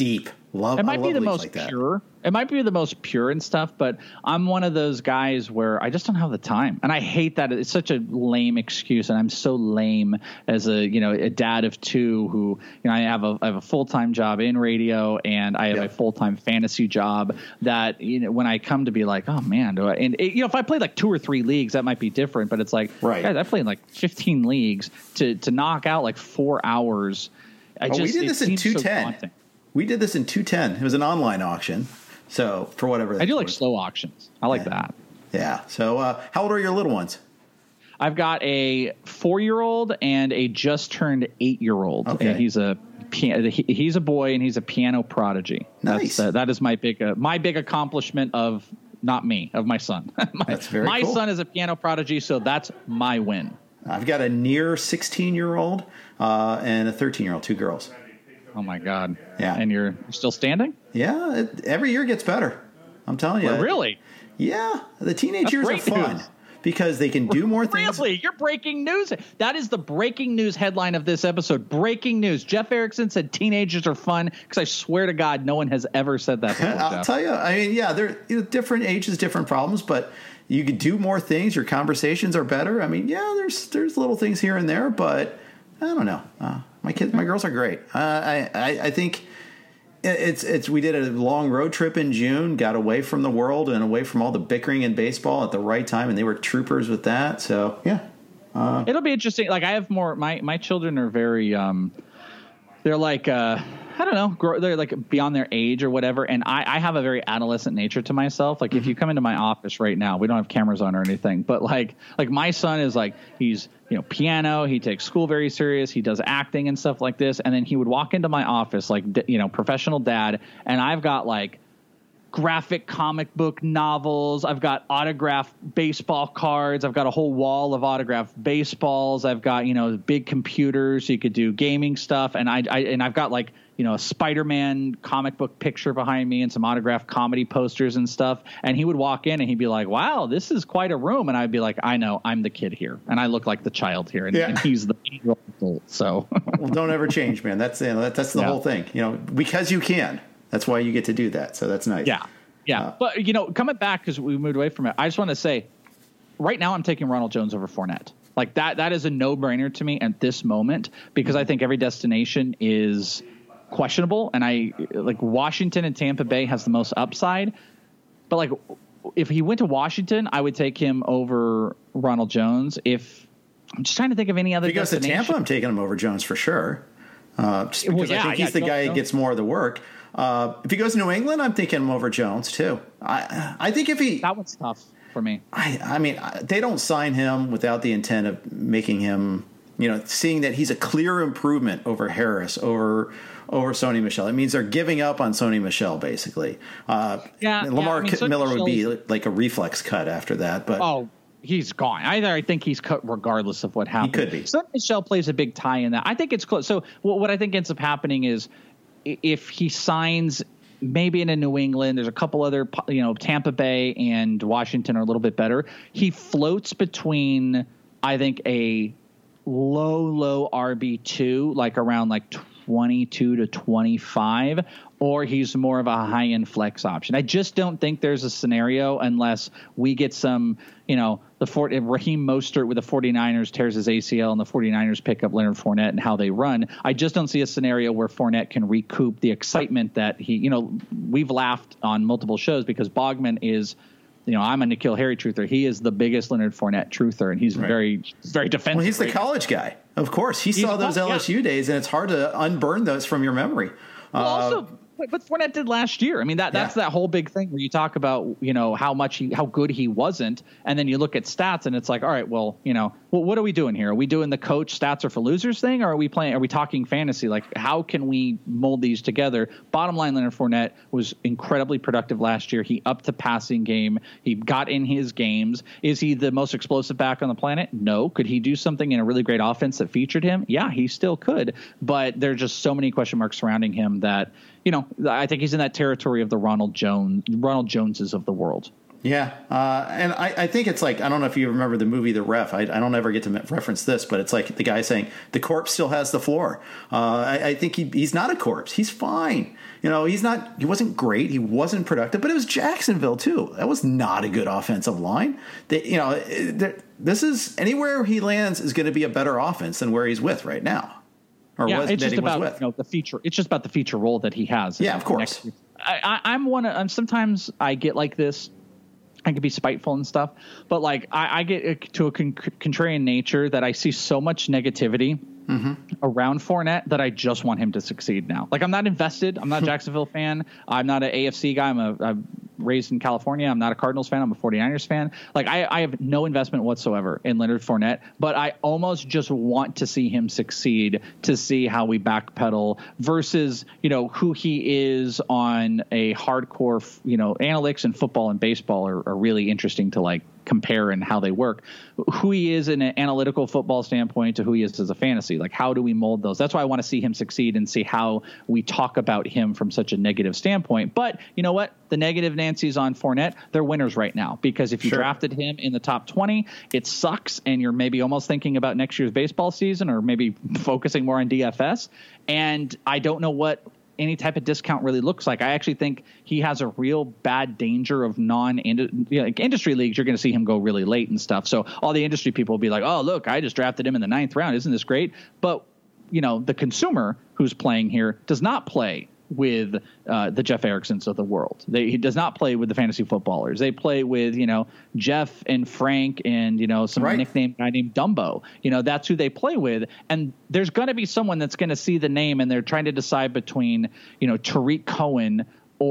Love. It might I love be the leagues most like that. pure. It might be the most pure and stuff, but I'm one of those guys where I just don't have the time, and I hate that. It's such a lame excuse, and I'm so lame as a you know a dad of two who you know I have a I have a full time job in radio, and I have Yeah. a full time fantasy job. That you know when I come to be like, oh man, do I, and it, you know if I played like two or three leagues, that might be different. But it's like, Right. guys, I played like fifteen leagues to to knock out like four hours. I Oh, just we did it this in seems so two ten. daunting. We did this in two ten. It was an online auction. So for whatever I that's do like worth. slow auctions. I like Yeah. that. Yeah. So uh, how old are your little ones? I've got a four-year-old and a just turned eight-year-old. Okay. And he's a pia- he, he's a boy and he's a piano prodigy. Nice. That's, uh, that is my big uh, my big accomplishment of not me of my son. my That's very my cool. son is a piano prodigy, so that's my win. I've got a near sixteen-year-old uh, and a thirteen-year-old, two girls. Oh my God! Yeah. And you're still standing? Yeah, it, every year gets better. I'm telling you. Well, really? Yeah, the teenage That's years are great fun news. because they can do more things. Really? You're breaking news. That is the breaking news headline of this episode. Breaking news. Jeff Erickson said teenagers are fun because I swear to God, no one has ever said that before, I'll Jeff. tell you. I mean, yeah, they're you know, different ages, different problems, but you can do more things. Your conversations are better. I mean, yeah, there's there's little things here and there, but I don't know. Uh, my kids, my girls are great. Uh, I, I I think it's it's. We did a long road trip in June, got away from the world and away from all the bickering in baseball at the right time, and they were troopers with that. So yeah, uh, It'll be interesting. Like I have more. My my children are very. Um, they're like. Uh, I don't know. Grow, they're like beyond their age or whatever. And I, I have a very adolescent nature to myself. Like if you come into my office right now, we don't have cameras on or anything, but like, like my son is like, he's, you know, piano, he takes school very serious. He does acting and stuff like this. And then he would walk into my office, like, you know, professional dad. And I've got like graphic comic book novels. I've got autographed baseball cards. I've got a whole wall of autographed baseballs. I've got, you know, big computers. So you could do gaming stuff. And I, I and I've got like, you know, a Spider-Man comic book picture behind me and some autographed comedy posters and stuff. And he would walk in and he'd be like, wow, this is quite a room. And I'd be like, I know, I'm the kid here. And I look like the child here. And, Yeah. and he's the eight-year-old adult. So well, don't ever change, man. That's you know, that, that's the Yeah. whole thing. You know, because you can. That's why you get to do that. So that's nice. yeah. Yeah. Uh, but, you know, coming back because we moved away from it, I just want to say right now I'm taking Ronald Jones over Fournette. Like that, that is a no-brainer to me at this moment because I think every destination is questionable. And I like Washington and Tampa Bay has the most upside. But like if he went to Washington, I would take him over Ronald Jones. If I'm just trying to think of any other If he goes to destination. Tampa, I'm taking him over Jones for sure. Uh, just because Well, yeah, I think he's yeah, the Jones- guy who Jones. gets more of the work. Uh, if he goes to New England, I'm thinking him over Jones too. I I think if he, That one's tough for me. I I mean, I- they don't sign him without the intent of making him, you know, seeing that he's a clear improvement over Harris, over over Sony Michel. It means they're giving up on Sony Michel basically. Uh, Yeah, and Lamar yeah, I mean, Sony Miller would be Michel's- like a reflex cut after that, but Oh, he's gone. Either I think he's cut regardless of what happens. could be. So Michelle plays a big tie in that. I think it's close. So what, what I think ends up happening is i- if he signs maybe in a New England, there's a couple other, you know, Tampa Bay and Washington are a little bit better. He floats between, I think, a low, low R B two, like around like twenty-two to twenty-five, or he's more of a high-end flex option. I just don't think there's a scenario unless we get some, you know, the Fort, if Raheem Mostert with the 49ers tears his A C L and the 49ers pick up Leonard Fournette and how they run. I just don't see a scenario where Fournette can recoup the excitement that he, you know, we've laughed on multiple shows because Bogman is, you know, I'm a N'Keal Harry truther. He is the biggest Leonard Fournette truther, and he's Right. very, very defensive. well, he's the right college guy. Of course, he saw those yeah. L S U days, and it's hard to unburn those from your memory. Well, Uh, also, but, but Fournette did last year. I mean, that that's Yeah. that whole big thing where you talk about, you know, how much he, how good he wasn't, and then you look at stats, and it's like, all right, well, you know, well, what are we doing here? Are we doing the coach stats are for losers thing, or are we playing? Are we talking fantasy? Like, how can we mold these together? Bottom line, Leonard Fournette was incredibly productive last year. He upped the passing game. He got in his games. Is he the most explosive back on the planet? No. Could he do something in a really great offense that featured him? Yeah, he still could. But there's just so many question marks surrounding him that, you know, I think he's in that territory of the Ronald Jones, Ronald Joneses of the world. Yeah, uh, and I, I think it's like, I don't know if you remember the movie The Ref. I, I don't ever get to reference this, but it's like the guy saying, the corpse still has the floor. Uh, I, I think he, he's not a corpse. He's fine. You know, he's not, he wasn't great. He wasn't productive, but it was Jacksonville too. That was not a good offensive line. They, you know, this is anywhere he lands is going to be a better offense than where he's with right now. Or yeah, was, it's just about you know, the feature. It's just about the feature role that he has. Yeah, of course. I, I, I'm one of, I'm, sometimes I get like this. I can be spiteful and stuff, but like I, I get to a con- contrarian nature that I see so much negativity mm-hmm. around Fournette that I just want him to succeed now. Like I'm not invested. I'm not a Jacksonville fan. I'm not an A F C guy. I'm a, I'm raised in California. I'm not a Cardinals fan. I'm a 49ers fan. Like I, I have no investment whatsoever in Leonard Fournette, but I almost just want to see him succeed to see how we backpedal versus, you know, who he is on a hardcore, you know, analytics and football and baseball are, are really interesting to like compare and how they work. Who he is in an analytical football standpoint to who he is as a fantasy. Like, how do we mold those? That's why I want to see him succeed and see how we talk about him from such a negative standpoint. But you know what? The negative Nancy's on Fournette, they're winners right now, because if you sure. drafted him in the top twenty, it sucks. And you're maybe almost thinking about next year's baseball season or maybe focusing more on D F S. And I don't know what any type of discount really looks like. I actually think he has a real bad danger of non you know, like industry leagues. You're going to see him go really late and stuff. So all the industry people will be like, oh, look, I just drafted him in the ninth round. Isn't this great? But, you know, the consumer who's playing here does not play with uh, the Jeff Ericksons of the world. They, he does not play with the fantasy footballers. They play with, you know, Jeff and Frank and, you know, some right. nickname guy named Dumbo. You know, that's who they play with. And there's going to be someone that's going to see the name and they're trying to decide between, you know, Tariq Cohen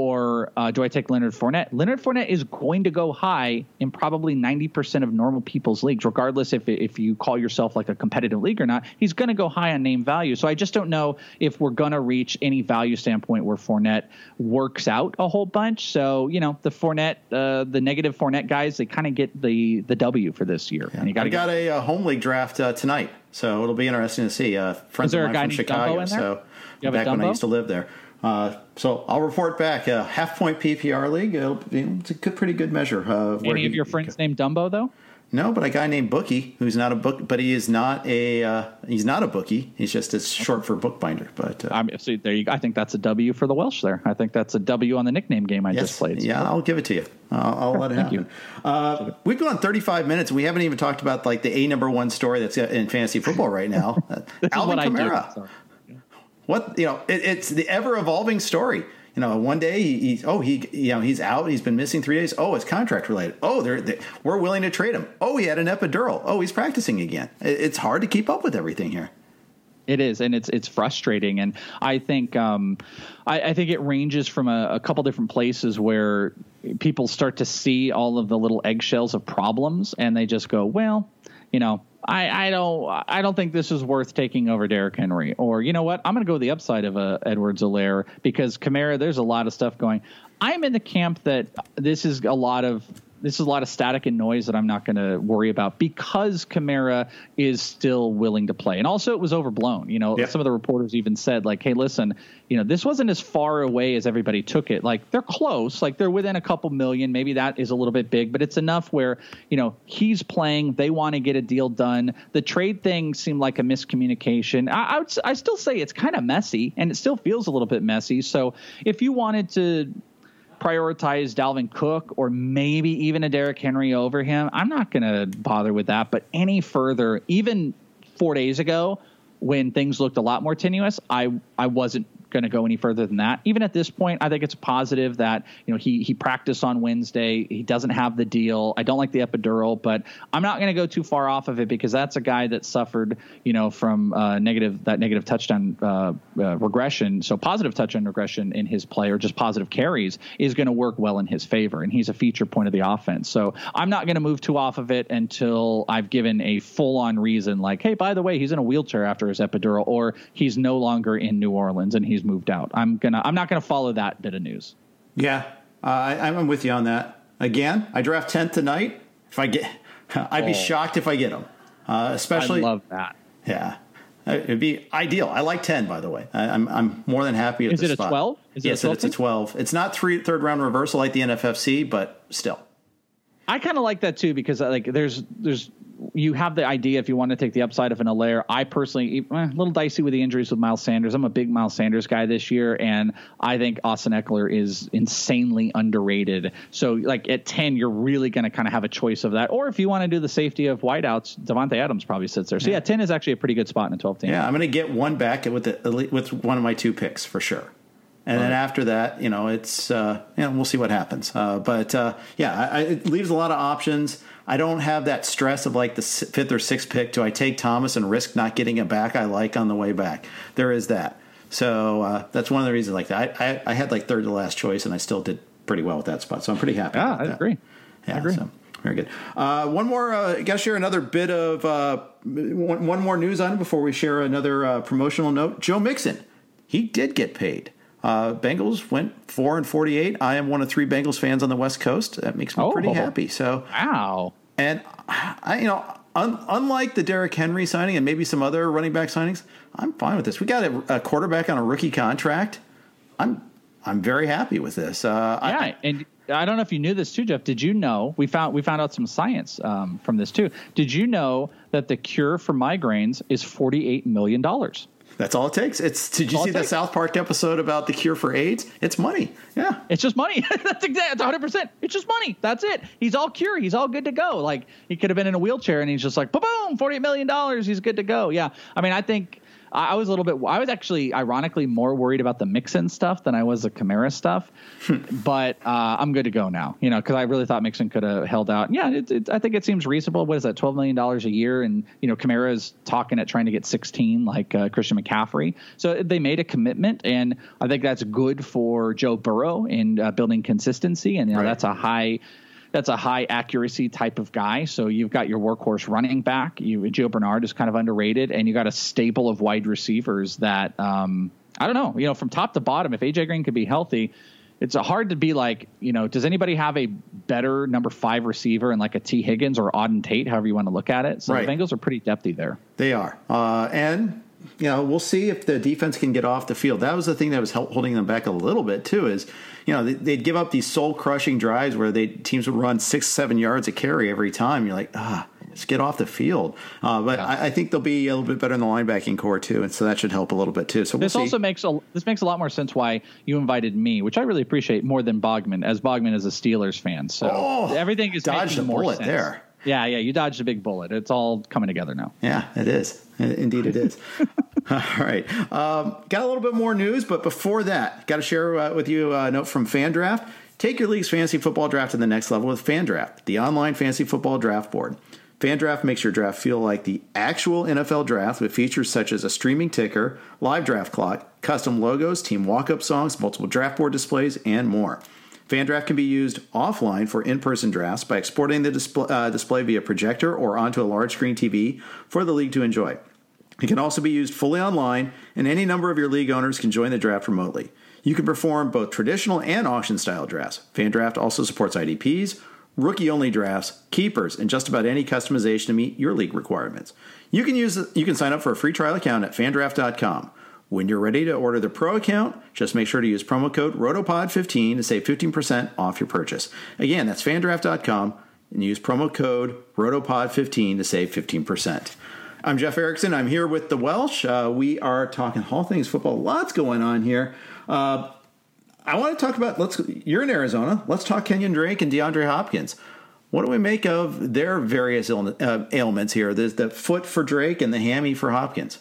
or uh, do I take Leonard Fournette? Leonard Fournette is going to go high in probably ninety percent of normal people's leagues, regardless if if you call yourself like a competitive league or not. He's going to go high on name value. So I just don't know if we're going to reach any value standpoint where Fournette works out a whole bunch. So, you know, the Fournette, uh, the negative Fournette guys, they kind of get the the W for this year. Yeah. And you gotta I got get- a, a home league draft uh, tonight, so it'll be interesting to see. Uh, friends of mine from Chicago, so back when I used to live there. Uh, so I'll report back. A half point P P R league. It'll be, it's a good, pretty good measure. Uh, Any of your friends named Dumbo though? No, but a guy named Bookie, who's not a book, but he is not a uh, he's not a bookie. He's just it's short for bookbinder. But uh, I mean, so there you go. I think that's a W for the Welsh there. I think that's a W on the nickname game I yes, just played. So. Yeah, I'll give it to you. I'll, I'll sure, let it thank happen. Uh, we've gone thirty-five minutes, and we haven't even talked about like the a number one story that's in fantasy football right now. Alvin Kamara. What, you know, it, it's the ever evolving story. You know, one day he, he's oh he you know he's out. He's been missing three days. Oh, it's contract related. Oh, they're, they we're willing to trade him. Oh, he had an epidural. Oh, he's practicing again. It, it's hard to keep up with everything here. It is, and it's it's frustrating. And I think um, I, I think it ranges from a, a couple different places where people start to see all of the little eggshells of problems, and they just go, well, you know. I, I don't I don't think this is worth taking over Derrick Henry. Or, you know what, I'm going to go the upside of uh, Edwards-Helaire because Kamara, there's a lot of stuff going. I'm in the camp that this is a lot of this is a lot of static and noise that I'm not going to worry about because Kamara is still willing to play. And also it was overblown. You know, yeah. Some of the reporters even said like, hey, listen, you know, this wasn't as far away as everybody took it. Like they're close, like they're within a couple million. Maybe that is a little bit big, but it's enough where, you know, he's playing. They want to get a deal done. The trade thing seemed like a miscommunication. I, I would, I still say it's kind of messy and it still feels a little bit messy. So if you wanted to prioritize Dalvin Cook or maybe even a Derrick Henry over him, I'm not going to bother with that. But any further, even four days ago when things looked a lot more tenuous, I, I wasn't going to go any further than that. Even at this point, I think it's positive that, you know, he, he practiced on Wednesday. He doesn't have the deal. I don't like the epidural, but I'm not going to go too far off of it because that's a guy that suffered, you know, from uh, negative, that negative touchdown uh, uh, regression. So positive touchdown regression in his play or just positive carries is going to work well in his favor. And he's a feature point of the offense. So I'm not going to move too off of it until I've given a full on reason like, hey, by the way, he's in a wheelchair after his epidural, or he's no longer in New Orleans and he's moved out. I'm gonna. I'm not gonna follow that bit of news. Yeah, uh, I, I'm with you on that. Again, I draft tenth tonight. If I get, I'd be oh. shocked if I get him. Uh, especially, I love that. Yeah, it'd be ideal. I like ten, by the way. I, I'm I'm more than happy at Is this it spot. a twelve? Is yes, it a it's a twelve. It's not three third round reversal like the N F F C, but still. I kind of like that too, because like there's there's you have the idea if you want to take the upside of an Allaire. I personally eh, a little dicey with the injuries with Miles Sanders. I'm a big Miles Sanders guy this year, and I think Austin Eckler is insanely underrated. So like at ten, you're really going to kind of have a choice of that. Or if you want to do the safety of wideouts, Devontae Adams probably sits there. So yeah, yeah ten is actually a pretty good spot in a twelve team. Yeah, I'm going to get one back with the with one of my two picks for sure. And then after that, you know, it's, uh, you know, we'll see what happens. Uh, but, uh, yeah, I, I, it leaves a lot of options. I don't have that stress of like the fifth or sixth pick. Do I take Thomas and risk not getting it back I like on the way back? There is that. So uh, that's one of the reasons like that. I, I, I had like third to last choice, and I still did pretty well with that spot. So I'm pretty happy. Yeah, about I that. agree. Yeah, I agree. So, very good. Uh, one more, uh, got to share another bit of, uh, one, one more news item before we share another uh, promotional note. Joe Mixon, he did get paid. Uh, Bengals went four and forty-eight. I am one of three Bengals fans on the West Coast. That makes me oh, pretty happy. So, wow. And I, you know, un, unlike the Derrick Henry signing and maybe some other running back signings, I'm fine with this. We got a, a quarterback on a rookie contract. I'm, I'm very happy with this. Uh, yeah, I, and I don't know if you knew this too, Jeff. Did you know we found we found out some science um, from this too? Did you know that the cure for migraines is forty-eight million dollars? That's all it takes. It's did you see the South Park episode about the cure for AIDS? It's money. Yeah. It's just money. That's exactly. It's one hundred percent. It's just money. That's it. He's all cured. He's all good to go. Like he could have been in a wheelchair and he's just like, boom, forty-eight million dollars. He's good to go. Yeah. I mean, I think I was a little bit, I was actually ironically more worried about the Mixon stuff than I was the Kamara stuff, but uh, I'm good to go now, you know, because I really thought Mixon could have held out. And yeah, it, it, I think it seems reasonable. What is that, twelve million dollars a year? And, you know, Kamara is talking at trying to get sixteen like uh, Christian McCaffrey. So they made a commitment, and I think that's good for Joe Burrow in uh, building consistency. And, you know, right. that's a high That's a high accuracy type of guy. So you've got your workhorse running back. You, Gio Bernard is kind of underrated, and you got a staple of wide receivers that um, I don't know. You know, from top to bottom, if A J Green could be healthy, it's hard to be like, you know, does anybody have a better number five receiver in like a T Higgins or Auden Tate, however you want to look at it? So right. the Bengals are pretty depthy there. They are, uh, and. You know, we'll see if the defense can get off the field. That was the thing that was help holding them back a little bit, too, is, you know, they'd give up these soul-crushing drives where they teams would run six, seven yards a carry every time. You're like, ah, just get off the field. Uh, but yeah. I, I think they'll be a little bit better in the linebacking core, too, and so that should help a little bit, too. So we'll This see. also makes a, this makes a lot more sense why you invited me, which I really appreciate more than Bogman, as Bogman is a Steelers fan. So oh, everything is dodged making a more bullet sense. there. Yeah, yeah, you dodged a big bullet. It's all coming together now. Yeah, it is. Indeed it is. All right. Um, got a little bit more news, but before that, got to share uh, with you a note from FanDraft. Take your league's fantasy football draft to the next level with FanDraft, the online fantasy football draft board. FanDraft makes your draft feel like the actual N F L draft with features such as a streaming ticker, live draft clock, custom logos, team walk-up songs, multiple draft board displays, and more. FanDraft can be used offline for in-person drafts by exporting the display, uh, display via projector or onto a large screen T V for the league to enjoy. It can also be used fully online, and any number of your league owners can join the draft remotely. You can perform both traditional and auction-style drafts. FanDraft also supports I D Ps, rookie-only drafts, keepers, and just about any customization to meet your league requirements. You can use you can sign up for a free trial account at FanDraft dot com. When you're ready to order the Pro account, just make sure to use promo code ROTOPOD fifteen to save fifteen percent off your purchase. Again, that's FanDraft dot com and use promo code ROTOPOD fifteen to save fifteen percent. I'm Jeff Erickson. I'm here with the Welsh. Uh, we are talking all things football. Lots going on here. Uh, I want to talk about, let's. You're in Arizona. Let's talk Kenyon Drake and DeAndre Hopkins. What do we make of their various ail- uh, ailments here? There's the foot for Drake and the hammy for Hopkins.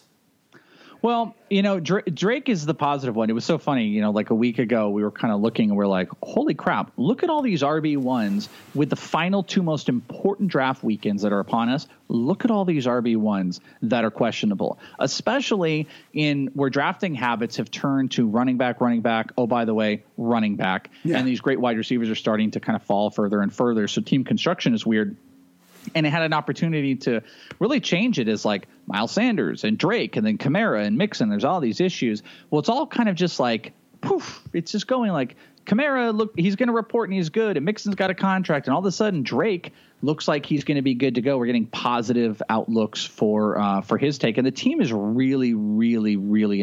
Well, you know, Drake is the positive one. It was so funny, you know, like a week ago, we were kind of looking and we're like, holy crap, look at all these R B ones with the final two most important draft weekends that are upon us. Look at all these R B ones that are questionable, especially in where drafting habits have turned to running back, running back. Oh, by the way, running back. Yeah. And these great wide receivers are starting to kind of fall further and further. So team construction is weird. And it had an opportunity to really change it as like Miles Sanders and Drake and then Kamara and Mixon. There's all these issues. Well, it's all kind of just like poof. It's just going like Kamara, look, he's going to report and he's good. And Mixon's got a contract. And all of a sudden, Drake looks like he's going to be good to go. We're getting positive outlooks for uh, for his take. And the team is really, really, really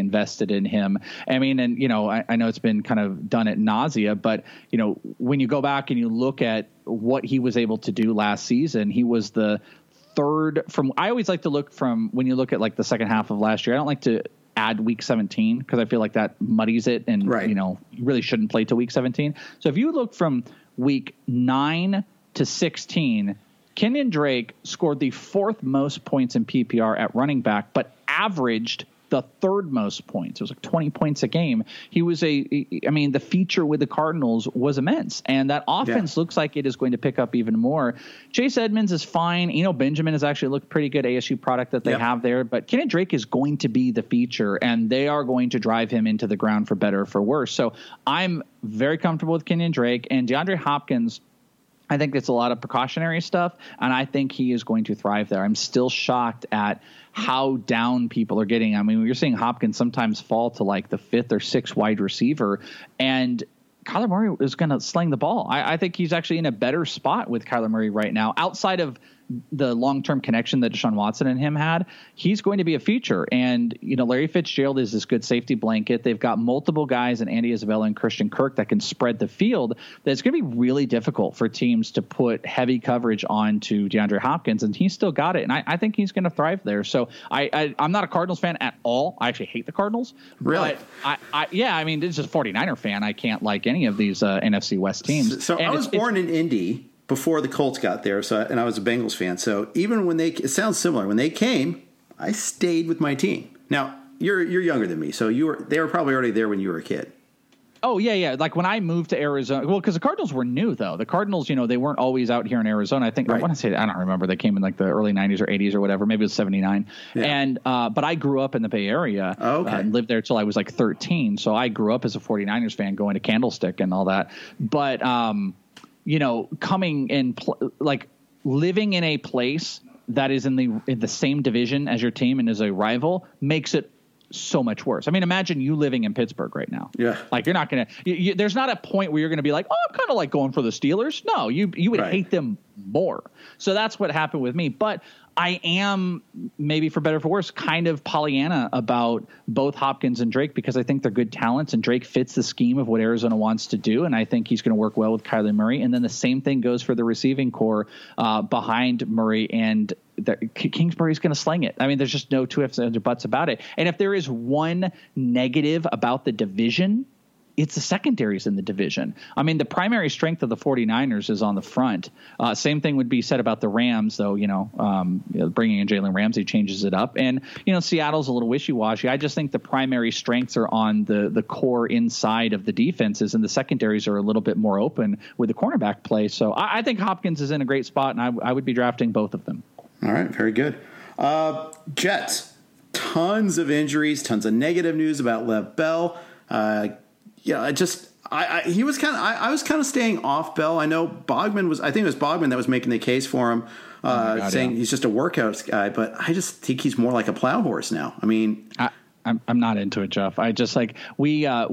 invested in him. I mean, and, you know, I, I know it's been kind of done at nausea, but, you know, when you go back and you look at what he was able to do last season, he was the third from, I always like to look from when you look at like the second half of last year. I don't like to add week seventeen because I feel like that muddies it and, right. you know, you really shouldn't play till week seventeen. So if you look from week nine to sixteen, Kenyon Drake scored the fourth most points in P P R at running back, but averaged the third most points. It was like twenty points a game. He was a, I mean, the feature with the Cardinals was immense, and that offense yeah. looks like it is going to pick up even more. Chase Edmonds is fine. Eno Benjamin has actually looked pretty good A S U product that they yep. have there, but Kenyon Drake is going to be the feature, and they are going to drive him into the ground for better or for worse. So I'm very comfortable with Kenyon Drake, and DeAndre Hopkins, I think it's a lot of precautionary stuff, and I think he is going to thrive there. I'm still shocked at how down people are getting. I mean, you're seeing Hopkins sometimes fall to like the fifth or sixth wide receiver, and Kyler Murray is going to sling the ball. I, I think he's actually in a better spot with Kyler Murray right now, outside of the long-term connection that Deshaun Watson and him had. He's going to be a feature. And, you know, Larry Fitzgerald is this good safety blanket. They've got multiple guys in Andy Isabella and Christian Kirk that can spread the field. That's going to be really difficult for teams to put heavy coverage onto DeAndre Hopkins, and he's still got it. And I, I think he's going to thrive there. So I, I, I'm not a Cardinals fan at all. I actually hate the Cardinals. Really? But I, I, yeah, I mean, this is a forty-niner fan. I can't like any of these uh, N F C West teams. So, so I was it's, born it's, in Indy before the Colts got there, so and I was a Bengals fan. So even when they, it sounds similar. When they came, I stayed with my team. Now you're you're younger than me, so you were they were probably already there when you were a kid. Oh yeah, yeah. Like when I moved to Arizona, well, because the Cardinals were new though. The Cardinals, you know, they weren't always out here in Arizona. I think right. I want to say I don't remember. They came in like the early nineties or eighties or whatever. Maybe it was seventy-nine. Yeah. And uh, but I grew up in the Bay Area. Oh, okay. Uh, and lived there till I was like thirteen. So I grew up as a forty-niners fan, going to Candlestick and all that. But um, you know, coming in pl- like living in a place that is in the in the same division as your team and is a rival makes it so much worse. I mean, imagine you living in Pittsburgh right now. Yeah. Like you're not going to, there's not a point where you're going to be like, oh, I'm kind of like going for the Steelers. No, you, you would right. hate them more. So that's what happened with me. But I am, maybe for better or for worse, kind of Pollyanna about both Hopkins and Drake, because I think they're good talents and Drake fits the scheme of what Arizona wants to do. And I think he's going to work well with Kyler Murray. And then the same thing goes for the receiving core uh, behind Murray, and the, Kingsbury's going to sling it. I mean, there's just no two ifs and buts about it. And if there is one negative about the division, it's the secondaries in the division. I mean, the primary strength of the forty-niners is on the front. Uh, same thing would be said about the Rams, though, you know, um, you know bringing in Jalen Ramsey changes it up. And, you know, Seattle's a little wishy-washy. I just think the primary strengths are on the, the core inside of the defenses, and the secondaries are a little bit more open with the cornerback play. So I, I think Hopkins is in a great spot, and I, I would be drafting both of them. All right, very good. Uh, Jets, tons of injuries, tons of negative news about Lev Bell. Uh Yeah, I just I, I he was kind of I, I was kind of staying off Bell. I know Bogman was I think it was Bogman that was making the case for him, uh, oh God, saying yeah. he's just a workouts guy. But I just think he's more like a plow horse now. I mean, I, I'm I'm not into it, Jeff. I just like we. Uh,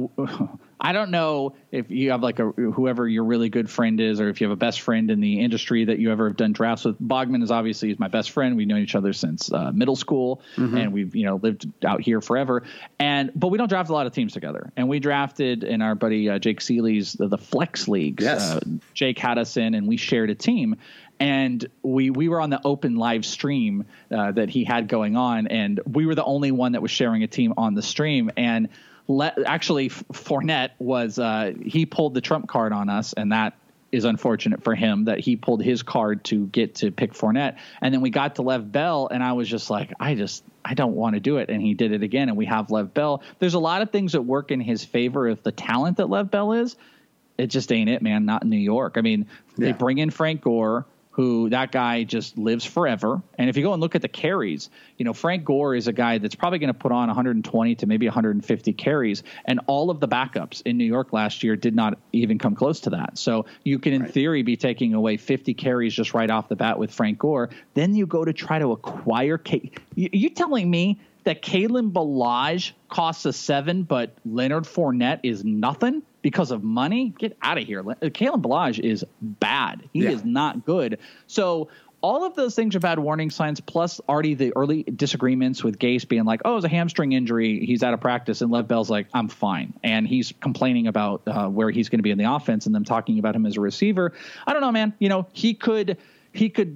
I don't know if you have like a whoever your really good friend is, or if you have a best friend in the industry that you ever have done drafts with. Bogman is obviously he's my best friend. We've known each other since uh, middle school, mm-hmm. and we've you know lived out here forever. And but we don't draft a lot of teams together. And we drafted in our buddy uh, Jake Seeley's the, the flex leagues. Yes. Uh, Jake had us in, and we shared a team. And we we were on the open live stream uh, that he had going on, and we were the only one that was sharing a team on the stream. And Le- actually, Fournette was uh, he pulled the trump card on us, and that is unfortunate for him that he pulled his card to get to pick Fournette. And then we got to Lev Bell, and I was just like, I just I don't want to do it. And he did it again, and we have Lev Bell. There's a lot of things that work in his favor of the talent that Lev Bell is. It just ain't it, man. Not in New York. I mean, yeah. They bring in Frank Gore, who that guy just lives forever. And if you go and look at the carries, you know, Frank Gore is a guy that's probably going to put on one hundred twenty to maybe one hundred fifty carries. And all of the backups in New York last year did not even come close to that. So you can, in right. theory, be taking away fifty carries just right off the bat with Frank Gore. Then you go to try to acquire K- you, you telling me that Kalen Ballage costs a seven, but Leonard Fournette is nothing because of money? Get out of here. Kalen Ballage is bad. He yeah. is not good. So all of those things are bad warning signs, plus already the early disagreements with Gase being like, oh, it was a hamstring injury, he's out of practice, and Lev Bell's like, I'm fine. And he's complaining about uh, where he's going to be in the offense and them talking about him as a receiver. I don't know, man. You know, he could he could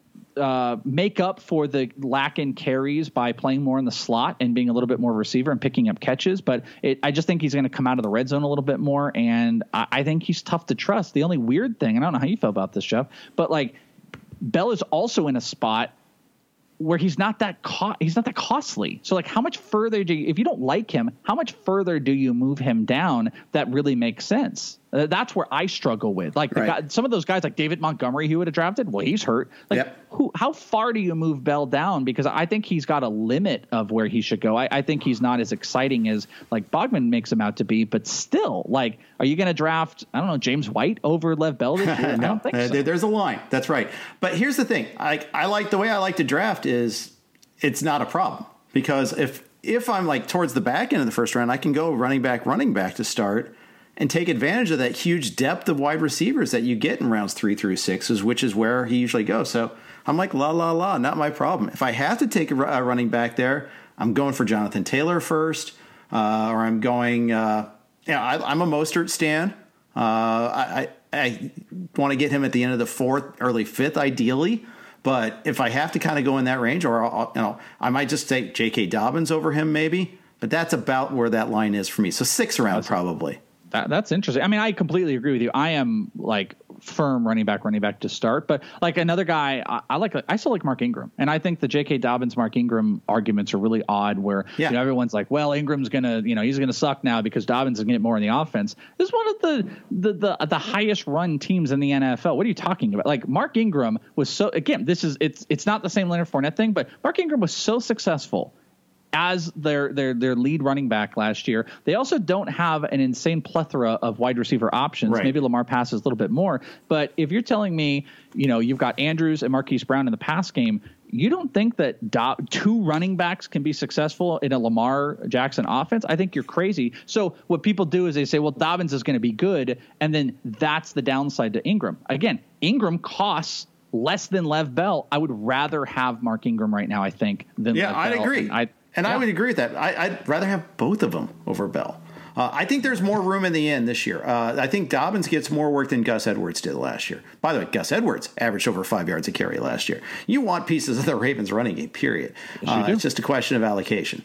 uh, make up for the lack in carries by playing more in the slot and being a little bit more receiver and picking up catches. But it, I just think he's going to come out of the red zone a little bit more. And I, I think he's tough to trust. The only weird thing, and I don't know how you feel about this, Jeff, but like Bell is also in a spot where he's not that co- he's not that costly. So like how much further do you, if you don't like him, how much further do you move him down that really makes sense? Uh, that's where I struggle with. Like the right. guy, some of those guys like David Montgomery, who would have drafted, well, he's hurt. Like yep. who, how far do you move Bell down? Because I think he's got a limit of where he should go. I, I think he's not as exciting as like Bogman makes him out to be, but still, like, are you going to draft, I don't know, James White over Lev Bell this year? no, I don't think uh, so. There's a line. That's right. But here's the thing. I, I like the way I like to draft is it's not a problem, because if, if I'm like towards the back end of the first round, I can go running back, running back to start and take advantage of that huge depth of wide receivers that you get in rounds three through sixes, which is where he usually goes. So I'm like, la, la, la, not my problem. If I have to take a, a running back there, I'm going for Jonathan Taylor first, uh, or I'm going, uh, yeah, I, I'm a Mostert stan. Uh, I, I, I want to get him at the end of the fourth, early fifth, ideally. But if I have to kind of go in that range, or I'll, you know, I might just take J K. Dobbins over him maybe. But that's about where that line is for me. So six round that's, probably. That, that's interesting. I mean, I completely agree with you. I am like firm running back, running back to start. But like another guy, I, I like. I still like Mark Ingram, and I think the J K. Dobbins, Mark Ingram arguments are really odd. Where yeah. you know, everyone's like, "Well, Ingram's gonna, you know, he's gonna suck now because Dobbins is gonna get more in the offense." This is one of the the the, the highest run teams in the N F L. What are you talking about? Like Mark Ingram was so. Again, this is it's it's not the same Leonard Fournette thing, but Mark Ingram was so successful as their their their lead running back last year. They also don't have an insane plethora of wide receiver options. Right. Maybe Lamar passes a little bit more. But if you're telling me, you know, you've got Andrews and Marquise Brown in the pass game, you don't think that do- two running backs can be successful in a Lamar Jackson offense? I think you're crazy. So what people do is they say, well, Dobbins is going to be good, and then that's the downside to Ingram. Again, Ingram costs less than Lev Bell. I would rather have Mark Ingram right now, I think, than yeah, Lev I'd Bell. agree. And I, And yeah. I would agree with that. I, I'd rather have both of them over Bell. Uh, I think there's more room in the end this year. Uh, I think Dobbins gets more work than Gus Edwards did last year. By the way, Gus Edwards averaged over five yards a carry last year. You want pieces of the Ravens running game, period. Yes, uh, it's just a question of allocation.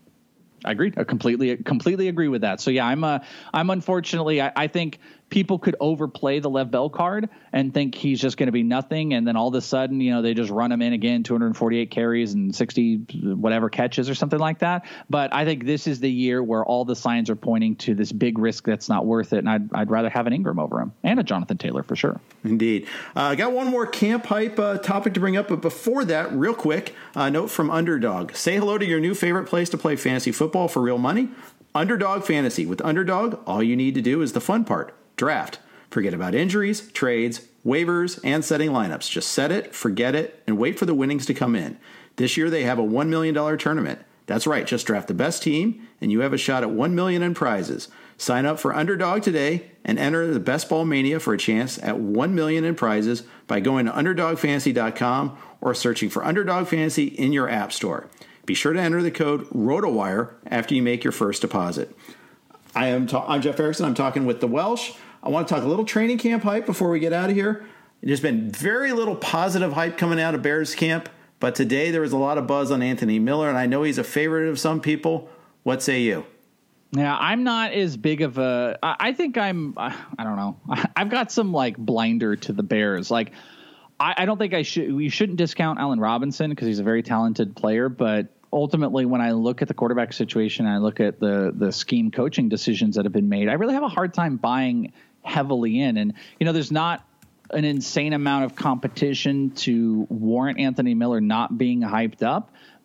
I agree. I completely, completely agree with that. So yeah, I'm, uh, I'm unfortunately, I, I think people could overplay the Lev Bell card and think he's just going to be nothing. And then all of a sudden, you know, they just run him in again, two hundred forty-eight carries and sixty whatever catches or something like that. But I think this is the year where all the signs are pointing to this big risk that's not worth it. And I'd, I'd rather have an Ingram over him and a Jonathan Taylor for sure. Indeed. I uh, got one more camp hype uh, topic to bring up. But before that, real quick, a uh, note from Underdog. Say hello to your new favorite place to play fantasy football for real money. Underdog Fantasy. With Underdog, all you need to do is the fun part. Draft. Forget about injuries, trades, waivers, and setting lineups. Just set it, forget it, and wait for the winnings to come in. This year they have a one million dollars tournament. That's right, just draft the best team, and you have a shot at one million dollars in prizes. Sign up for Underdog today and enter the Best Ball Mania for a chance at one million dollars in prizes by going to underdog fantasy dot com or searching for Underdog Fantasy in your app store. Be sure to enter the code ROTOWIRE after you make your first deposit. I am ta- I'm Jeff Erickson. I'm talking with the Welsh. I want to talk a little training camp hype before we get out of here. There's been very little positive hype coming out of Bears camp, but today there was a lot of buzz on Anthony Miller, and I know he's a favorite of some people. What say you? Yeah, I'm not as big of a. I think I'm. I don't know. I've got some like blinder to the Bears. Like, I, I don't think I should. We shouldn't discount Allen Robinson because he's a very talented player, but ultimately, when I look at the quarterback situation, I look at the the scheme coaching decisions that have been made, I really have a hard time buying heavily in. And, you know, there's not an insane amount of competition to warrant Anthony Miller not being hyped up.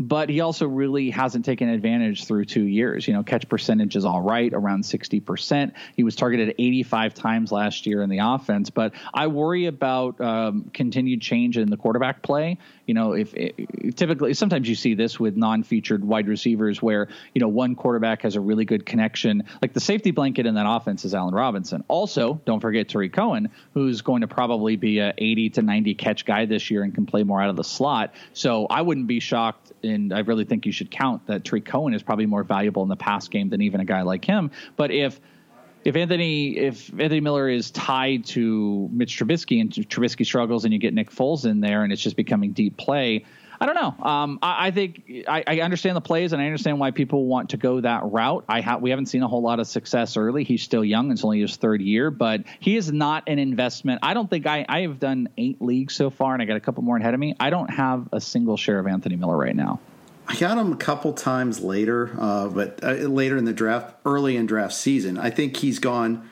but he also really hasn't taken advantage through two years. You know, catch percentage is all right, around sixty percent. He was targeted eighty-five times last year in the offense, but I worry about um, continued change in the quarterback play. You know, if it, typically, sometimes you see this with non-featured wide receivers where, you know, one quarterback has a really good connection. Like the safety blanket in that offense is Allen Robinson. Also, don't forget Tariq Cohen, who's going to probably be a eighty to ninety catch guy this year and can play more out of the slot. So I wouldn't be shocked, and I really think you should count that Tariq Cohen is probably more valuable in the pass game than even a guy like him. But if If Anthony if Anthony Miller is tied to Mitch Trubisky and Trubisky struggles and you get Nick Foles in there and it's just becoming deep play, I don't know. Um, I, I think I, I understand the plays and I understand why people want to go that route. I ha- we haven't seen a whole lot of success early. He's still young. It's only his third year, but he is not an investment. I don't think I, I have done eight leagues so far and I got a couple more ahead of me. I don't have a single share of Anthony Miller right now. I got him a couple times later, uh, but uh, later in the draft, early in draft season. I think he's gone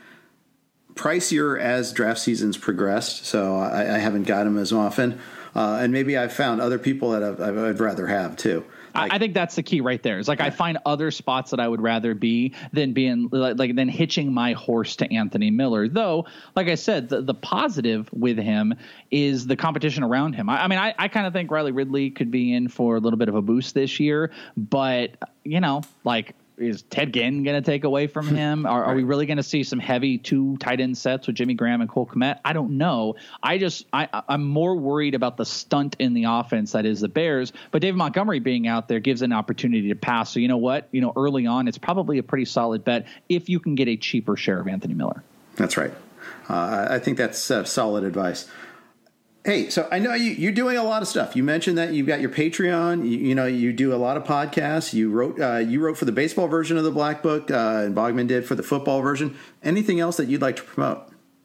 pricier as draft season's progressed, so I, I haven't got him as often. Uh, and maybe I've found other people that I've, I'd rather have too. Like, I think that's the key right there. It's like, yeah. I find other spots that I would rather be than being like, than hitching my horse to Anthony Miller. Though, like I said, the, the positive with him is the competition around him. I, I mean, I, I kind of think Riley Ridley could be in for a little bit of a boost this year, but you know, like, is Ted Ginn going to take away from him? Are, are we really going to see some heavy two tight end sets with Jimmy Graham and Cole Kmet? I don't know. I just I, I'm more worried about the stunt in the offense that is the Bears. But David Montgomery being out there gives an opportunity to pass. So you know what? You know, early on, it's probably a pretty solid bet if you can get a cheaper share of Anthony Miller. That's right. Uh, I think that's uh, solid advice. Hey, so I know you, you're doing a lot of stuff. You mentioned that you've got your Patreon. You, you know, you do a lot of podcasts. You wrote uh, you wrote for the baseball version of the Black Book, uh, and Bogman did for the football version. Anything else that you'd like to promote?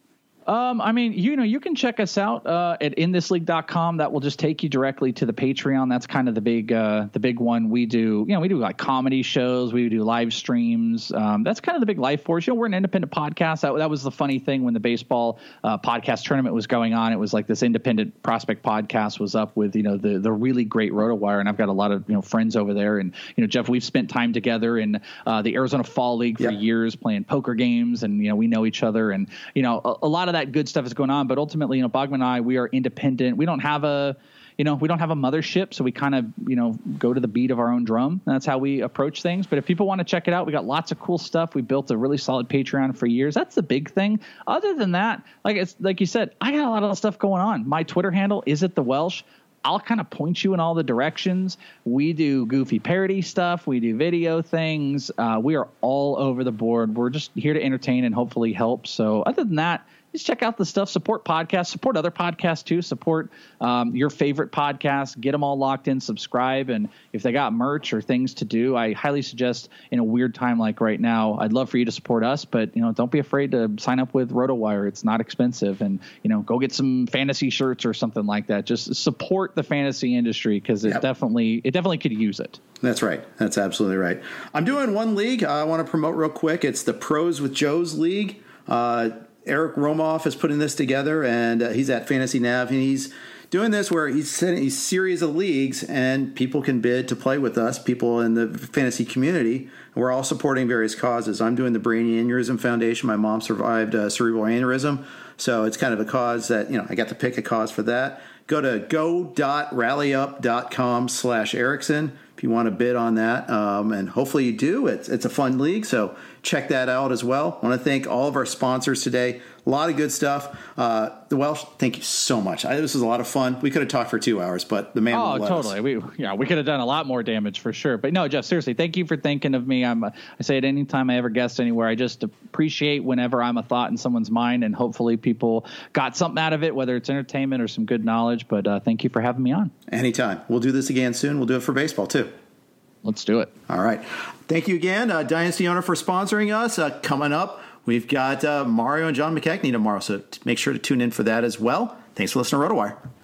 Um, I mean, you know, you can check us out uh, at in this league dot com. That will just take you directly to the Patreon. That's kind of the big, uh, the big one. We do, you know, we do like comedy shows. We do live streams. Um, that's kind of the big life force. You know, we're an independent podcast. That, that was the funny thing when the baseball uh, podcast tournament was going on. It was like this independent prospect podcast was up with, you know, the the really great RotoWire, and I've got a lot of you know friends over there. And you know, Jeff, we've spent time together in uh, the Arizona Fall League for yeah. years, playing poker games, and you know, we know each other, and you know, a, a lot of that good stuff is going on. But ultimately, you know, Bogman and I, we are independent. We don't have a, you know, we don't have a mothership, so we kind of, you know, go to the beat of our own drum. And that's how we approach things. But if people want to check it out, we got lots of cool stuff. We built a really solid Patreon for years. That's the big thing. Other than that, like it's like you said, I got a lot of stuff going on. My Twitter handle is at the Welsh. I'll kind of point you in all the directions. We do goofy parody stuff. We do video things. Uh, we are all over the board. We're just here to entertain and hopefully help. So other than that, just check out the stuff, support podcasts, support other podcasts too, support um, your favorite podcasts, get them all locked in, subscribe. And if they got merch or things to do, I highly suggest in a weird time like right now, I'd love for you to support us, but you know, don't be afraid to sign up with RotoWire. It's not expensive, and you know, go get some fantasy shirts or something like that. Just support the fantasy industry because it yep. definitely, it definitely could use it. That's right. That's absolutely right. I'm doing one league uh, I want to promote real quick. It's the Pros with Joe's League. Uh, Eric Romoff is putting this together, and uh, he's at Fantasy Nav, and he's doing this where he's setting a series of leagues, and people can bid to play with us, people in the fantasy community. And we're all supporting various causes. I'm doing the Brain Aneurysm Foundation. My mom survived uh, cerebral aneurysm, so it's kind of a cause that, you know, I got to pick a cause for that. Go to go.rallyup.com slash Erickson if you want to bid on that, um, and hopefully you do. It's it's a fun league, so check that out as well. I want to thank all of our sponsors today. A lot of good stuff. Uh, the Welsh, thank you so much. I, this was a lot of fun. We could have talked for two hours, but the man. Oh, totally. We yeah, we could have done a lot more damage for sure. But no, Jeff, seriously, thank you for thinking of me. I'm. A, I say it anytime I ever guest anywhere. I just appreciate whenever I'm a thought in someone's mind, and hopefully people got something out of it, whether it's entertainment or some good knowledge. But uh, thank you for having me on. Anytime. We'll do this again soon. We'll do it for baseball too. Let's do it. All right. Thank you again, uh, Dynasty Owner, for sponsoring us. Uh, coming up, we've got uh, Mario and John McKechnie tomorrow, so make sure to tune in for that as well. Thanks for listening to RotoWire.